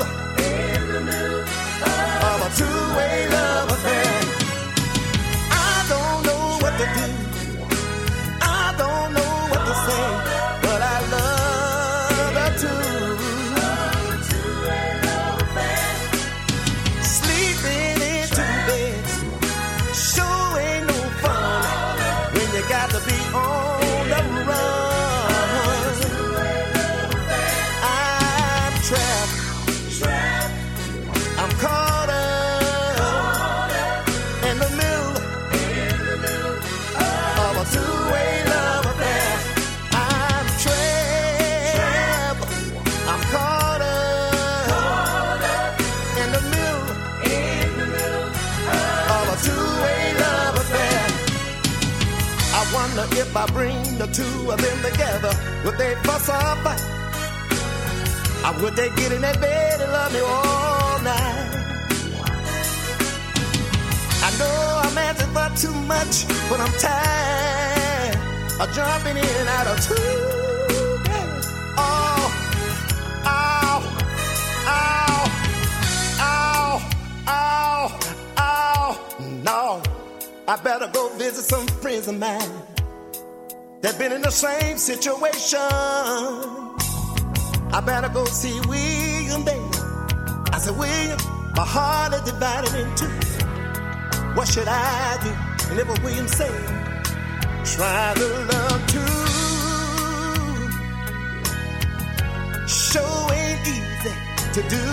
of a two-way love affair. I don't know what to do. I don't know what to say, but I love her too. Sleeping in two beds sure ain't no fun when you got to be on the run. I'm trapped. I'm caught up in the middle of a two-way love affair. I'm trapped. I'm caught up in the middle of a two-way love affair. I wonder if I bring the two of them together, would they fuss or fight? Or would they get in that bed and love me all night? I know I'm asking for too much, but I'm tired of jumping in and out of two beds. Oh, ow, ow, ow, ow, ow. No, I better go visit some friends of mine that been in the same situation. I better go see William, baby. I said, William, my heart is divided in two. What should I do? And if William said, try to love too. Sure ain't easy to do.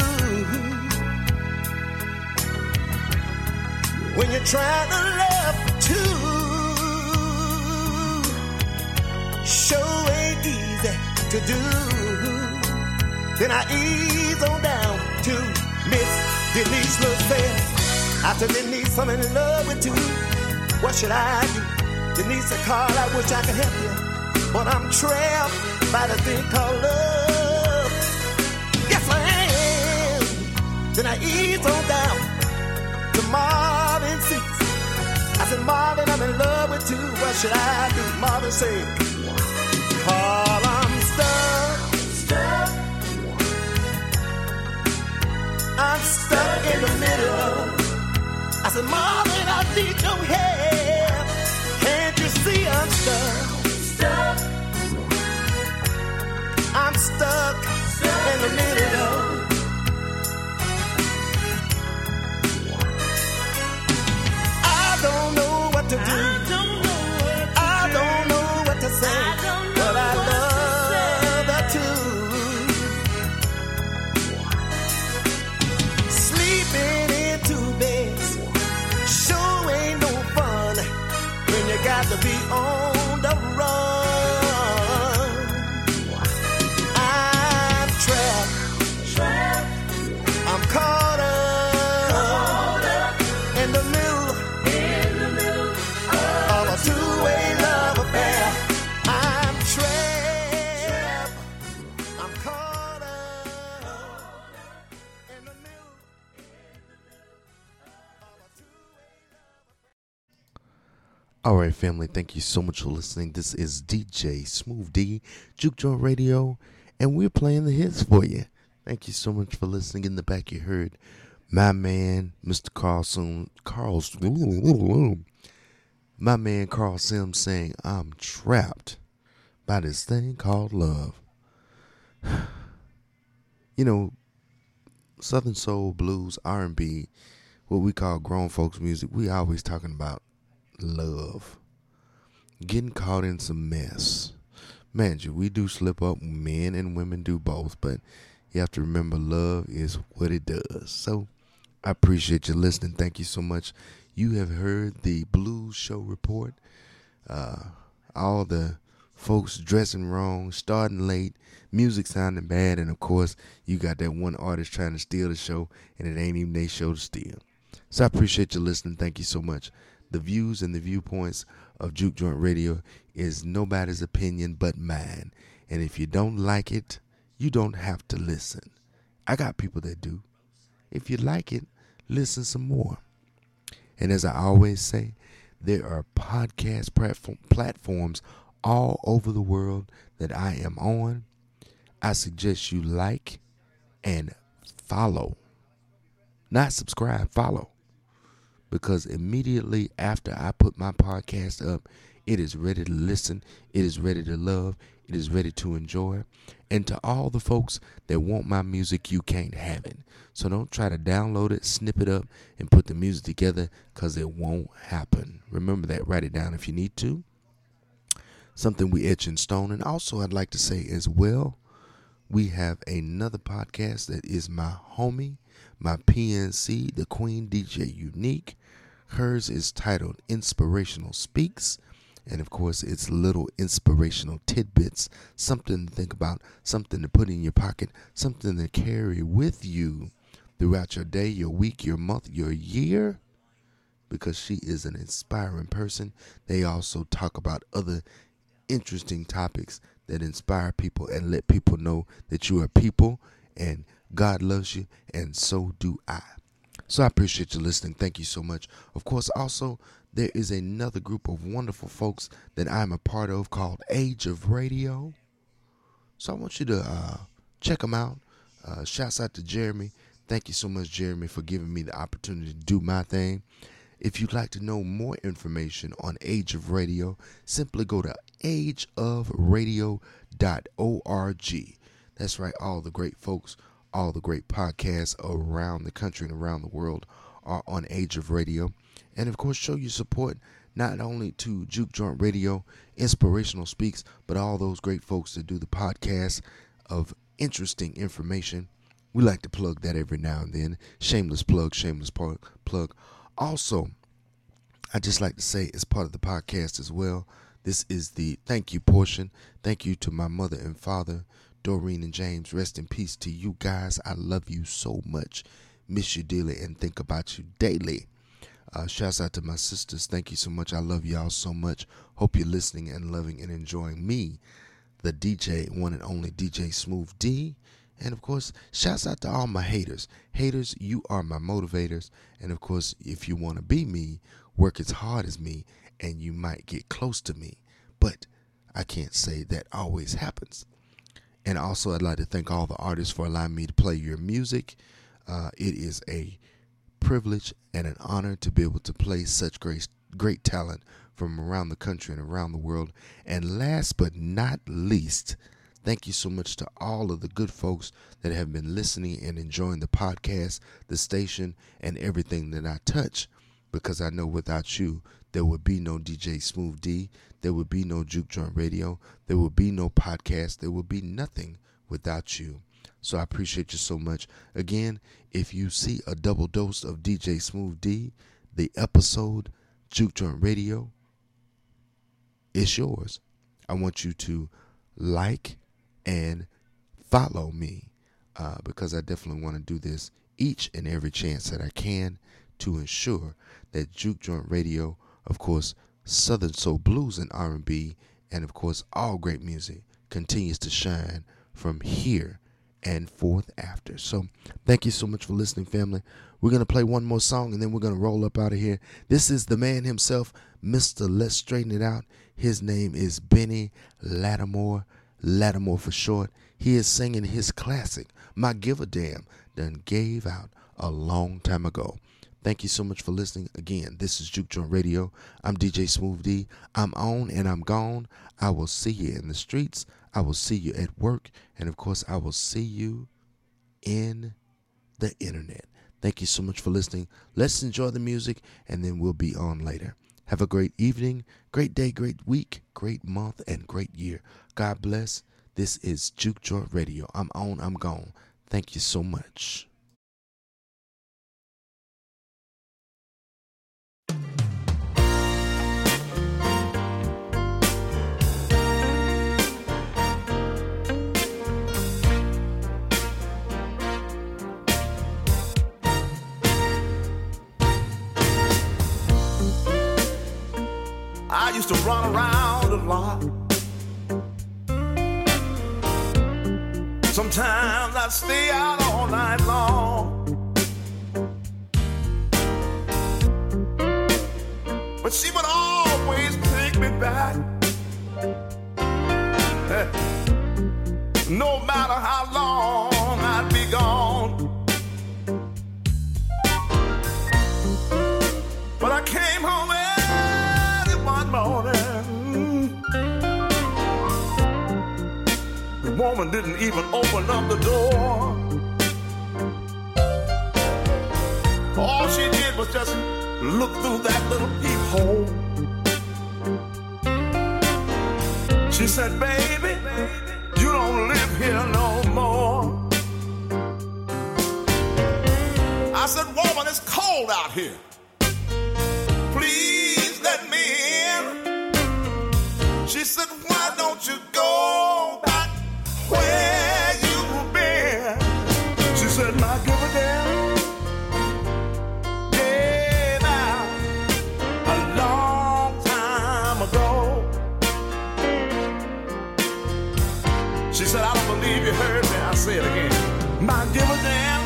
When you're trying to love too, sure ain't easy to do. Then I ease on down to Miss Denise LaSalle. I said, Denise, I'm in love with you. What should I do? Denise and Carl, I wish I could help you, but I'm trapped by the thing called love. Yes, I am. Then I ease on down to Marvin Seats. I said, Marvin, I'm in love with you. What should I do? Marvin said, Carl, I'm stuck. I'm stuck in the middle. I said, Marvin, I need your help. Can't you see I'm stuck? I'm stuck in the middle. I don't know what to do. I don't know what to say. But I love her too. Sleeping in two beds sure ain't no fun when you got to be on the run. I'm trapped. I'm caught up in the middle of a two-way love affair. I'm trapped. I'm caught up in the middle of a two-way love affair. All right, family, thank you so much for listening. This is DJ Smooth D, Juke Joint Radio, and we're playing the hits for you. Thank you so much for listening. In the back, you heard my man, Mr. my man Carl Sims saying, I'm trapped by this thing called love. You know, Southern Soul, Blues, R&B, what we call grown folks music, we always talking about love. Getting caught in some mess. Man, we do slip up. Men and women do both. But you have to remember love is what it does. So I appreciate you listening. Thank you so much. You have heard the Blues Show Report. All the folks dressing wrong, starting late, music sounding bad. And, of course, you got that one artist trying to steal the show, and it ain't even their show to steal. So I appreciate you listening. Thank you so much. The views and the viewpoints of Juke Joint Radio is nobody's opinion but mine. And if you don't like it, you don't have to listen. I got people that do. If you like it, listen some more. And as I always say, there are podcast platforms all over the world that I am on. I suggest you like and follow. Not subscribe, follow. Because immediately after I put my podcast up, it is ready to listen, it is ready to love, it is ready to enjoy. And to all the folks that want my music, you can't have it. So don't try to download it, snip it up, and put the music together, because it won't happen. Remember that. Write it down if you need to. Something we etch in stone. And also I'd like to say as well, we have another podcast that is my homie, my PNC, the Queen DJ Unique. Hers is titled Inspirational Speaks. And, of course, it's little inspirational tidbits, something to think about, something to put in your pocket, something to carry with you throughout your day, your week, your month, your year, because she is an inspiring person. They also talk about other interesting topics that inspire people and let people know that you are people and God loves you, and so do I. So I appreciate you listening. Thank you so much. Of course, also, there is another group of wonderful folks that I'm a part of called Age of Radio. So I want you to check them out. Shouts out to Jeremy. Thank you so much, Jeremy, for giving me the opportunity to do my thing. If you'd like to know more information on Age of Radio, simply go to ageofradio.org. That's right, all the great folks, all the great podcasts around the country and around the world are on Age of Radio. And, of course, show your support not only to Juke Joint Radio, Inspirational Speaks, but all those great folks that do the podcast of interesting information. We like to plug that every now and then. Shameless plug, shameless plug. Also, I just like to say, as part of the podcast as well, this is the thank you portion. Thank you to my mother and father, Doreen and James. Rest in peace to you guys. I love you so much. Miss you dearly and think about you daily. Shouts out to my sisters. Thank you so much. I love y'all so much. Hope you're listening and loving and enjoying me, the DJ, one and only DJ Smooth D. And of course, shouts out to all my haters. Haters, you are my motivators. And of course, if you want to be me, work as hard as me, and you might get close to me. But I can't say that always happens. And also, I'd like to thank all the artists for allowing me to play your music. It is a privilege and an honor to be able to play such great talent from around the country and around the world. And last but not least, thank you so much to all of the good folks that have been listening and enjoying the podcast, the station, and everything that I touch. Because I know without you, there would be no DJ Smooth D, there would be no Juke Joint Radio, there would be no podcast, there would be nothing without you. So I appreciate you so much. Again, if you see a double dose of DJ Smooth D, the episode Juke Joint Radio, it's yours. I want you to like and follow me because I definitely want to do this each and every chance that I can to ensure that Juke Joint Radio, of course, Southern Soul Blues and R&B, and of course all great music continues to shine from here and forth after. So thank you so much for listening, family. We're going to play one more song and then we're going to roll up out of here. This is the man himself, Mr. Let's Straighten It Out. His name is Benny Lattimore, Lattimore for short. He is singing his classic, My Give a Damn, done gave out a long time ago. Thank you so much for listening. Again, this is Juke Joint Radio. I'm DJ Smooth D. I'm on and I'm gone. I will see you in the streets. I will see you at work. And of course, I will see you in the internet. Thank you so much for listening. Let's enjoy the music and then we'll be on later. Have a great evening, great day, great week, great month, and great year. God bless. This is Juke Joint Radio. I'm on, I'm gone. Thank you so much. I used to run around a lot. Sometimes I'd stay out all night long. But she would always take me back. No matter how long I'd be gone. But I came home morning. The woman didn't even open up the door. All she did was just look through that little peephole. She said, baby, you don't live here no more. I said, woman, it's cold out here. Please let me in. She said, why don't you go back where you've been? She said, my give a damn gave out a long time ago. She said, I don't believe you heard me. I say it again. My give a damn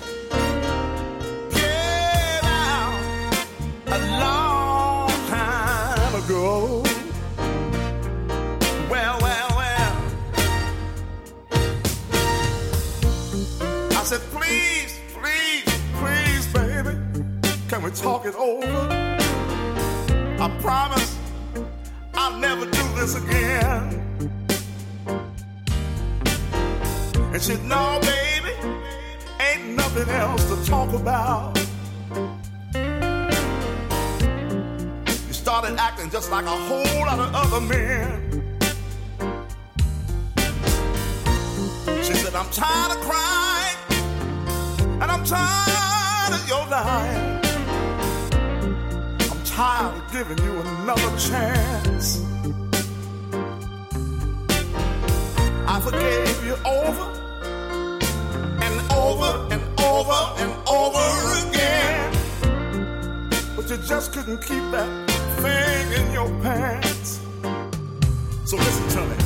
gave out a long time ago. Well. I said, please, baby, can we talk it over? I promise I'll never do this again. And she said, no, baby, ain't nothing else to talk about. You started acting just like a whole lot of other men. She said, I'm tired of crying, and I'm tired of your lying. I'm tired of giving you another chance. I forgave you over and over and over and over again. But you just couldn't keep that thing in your pants. So listen to me.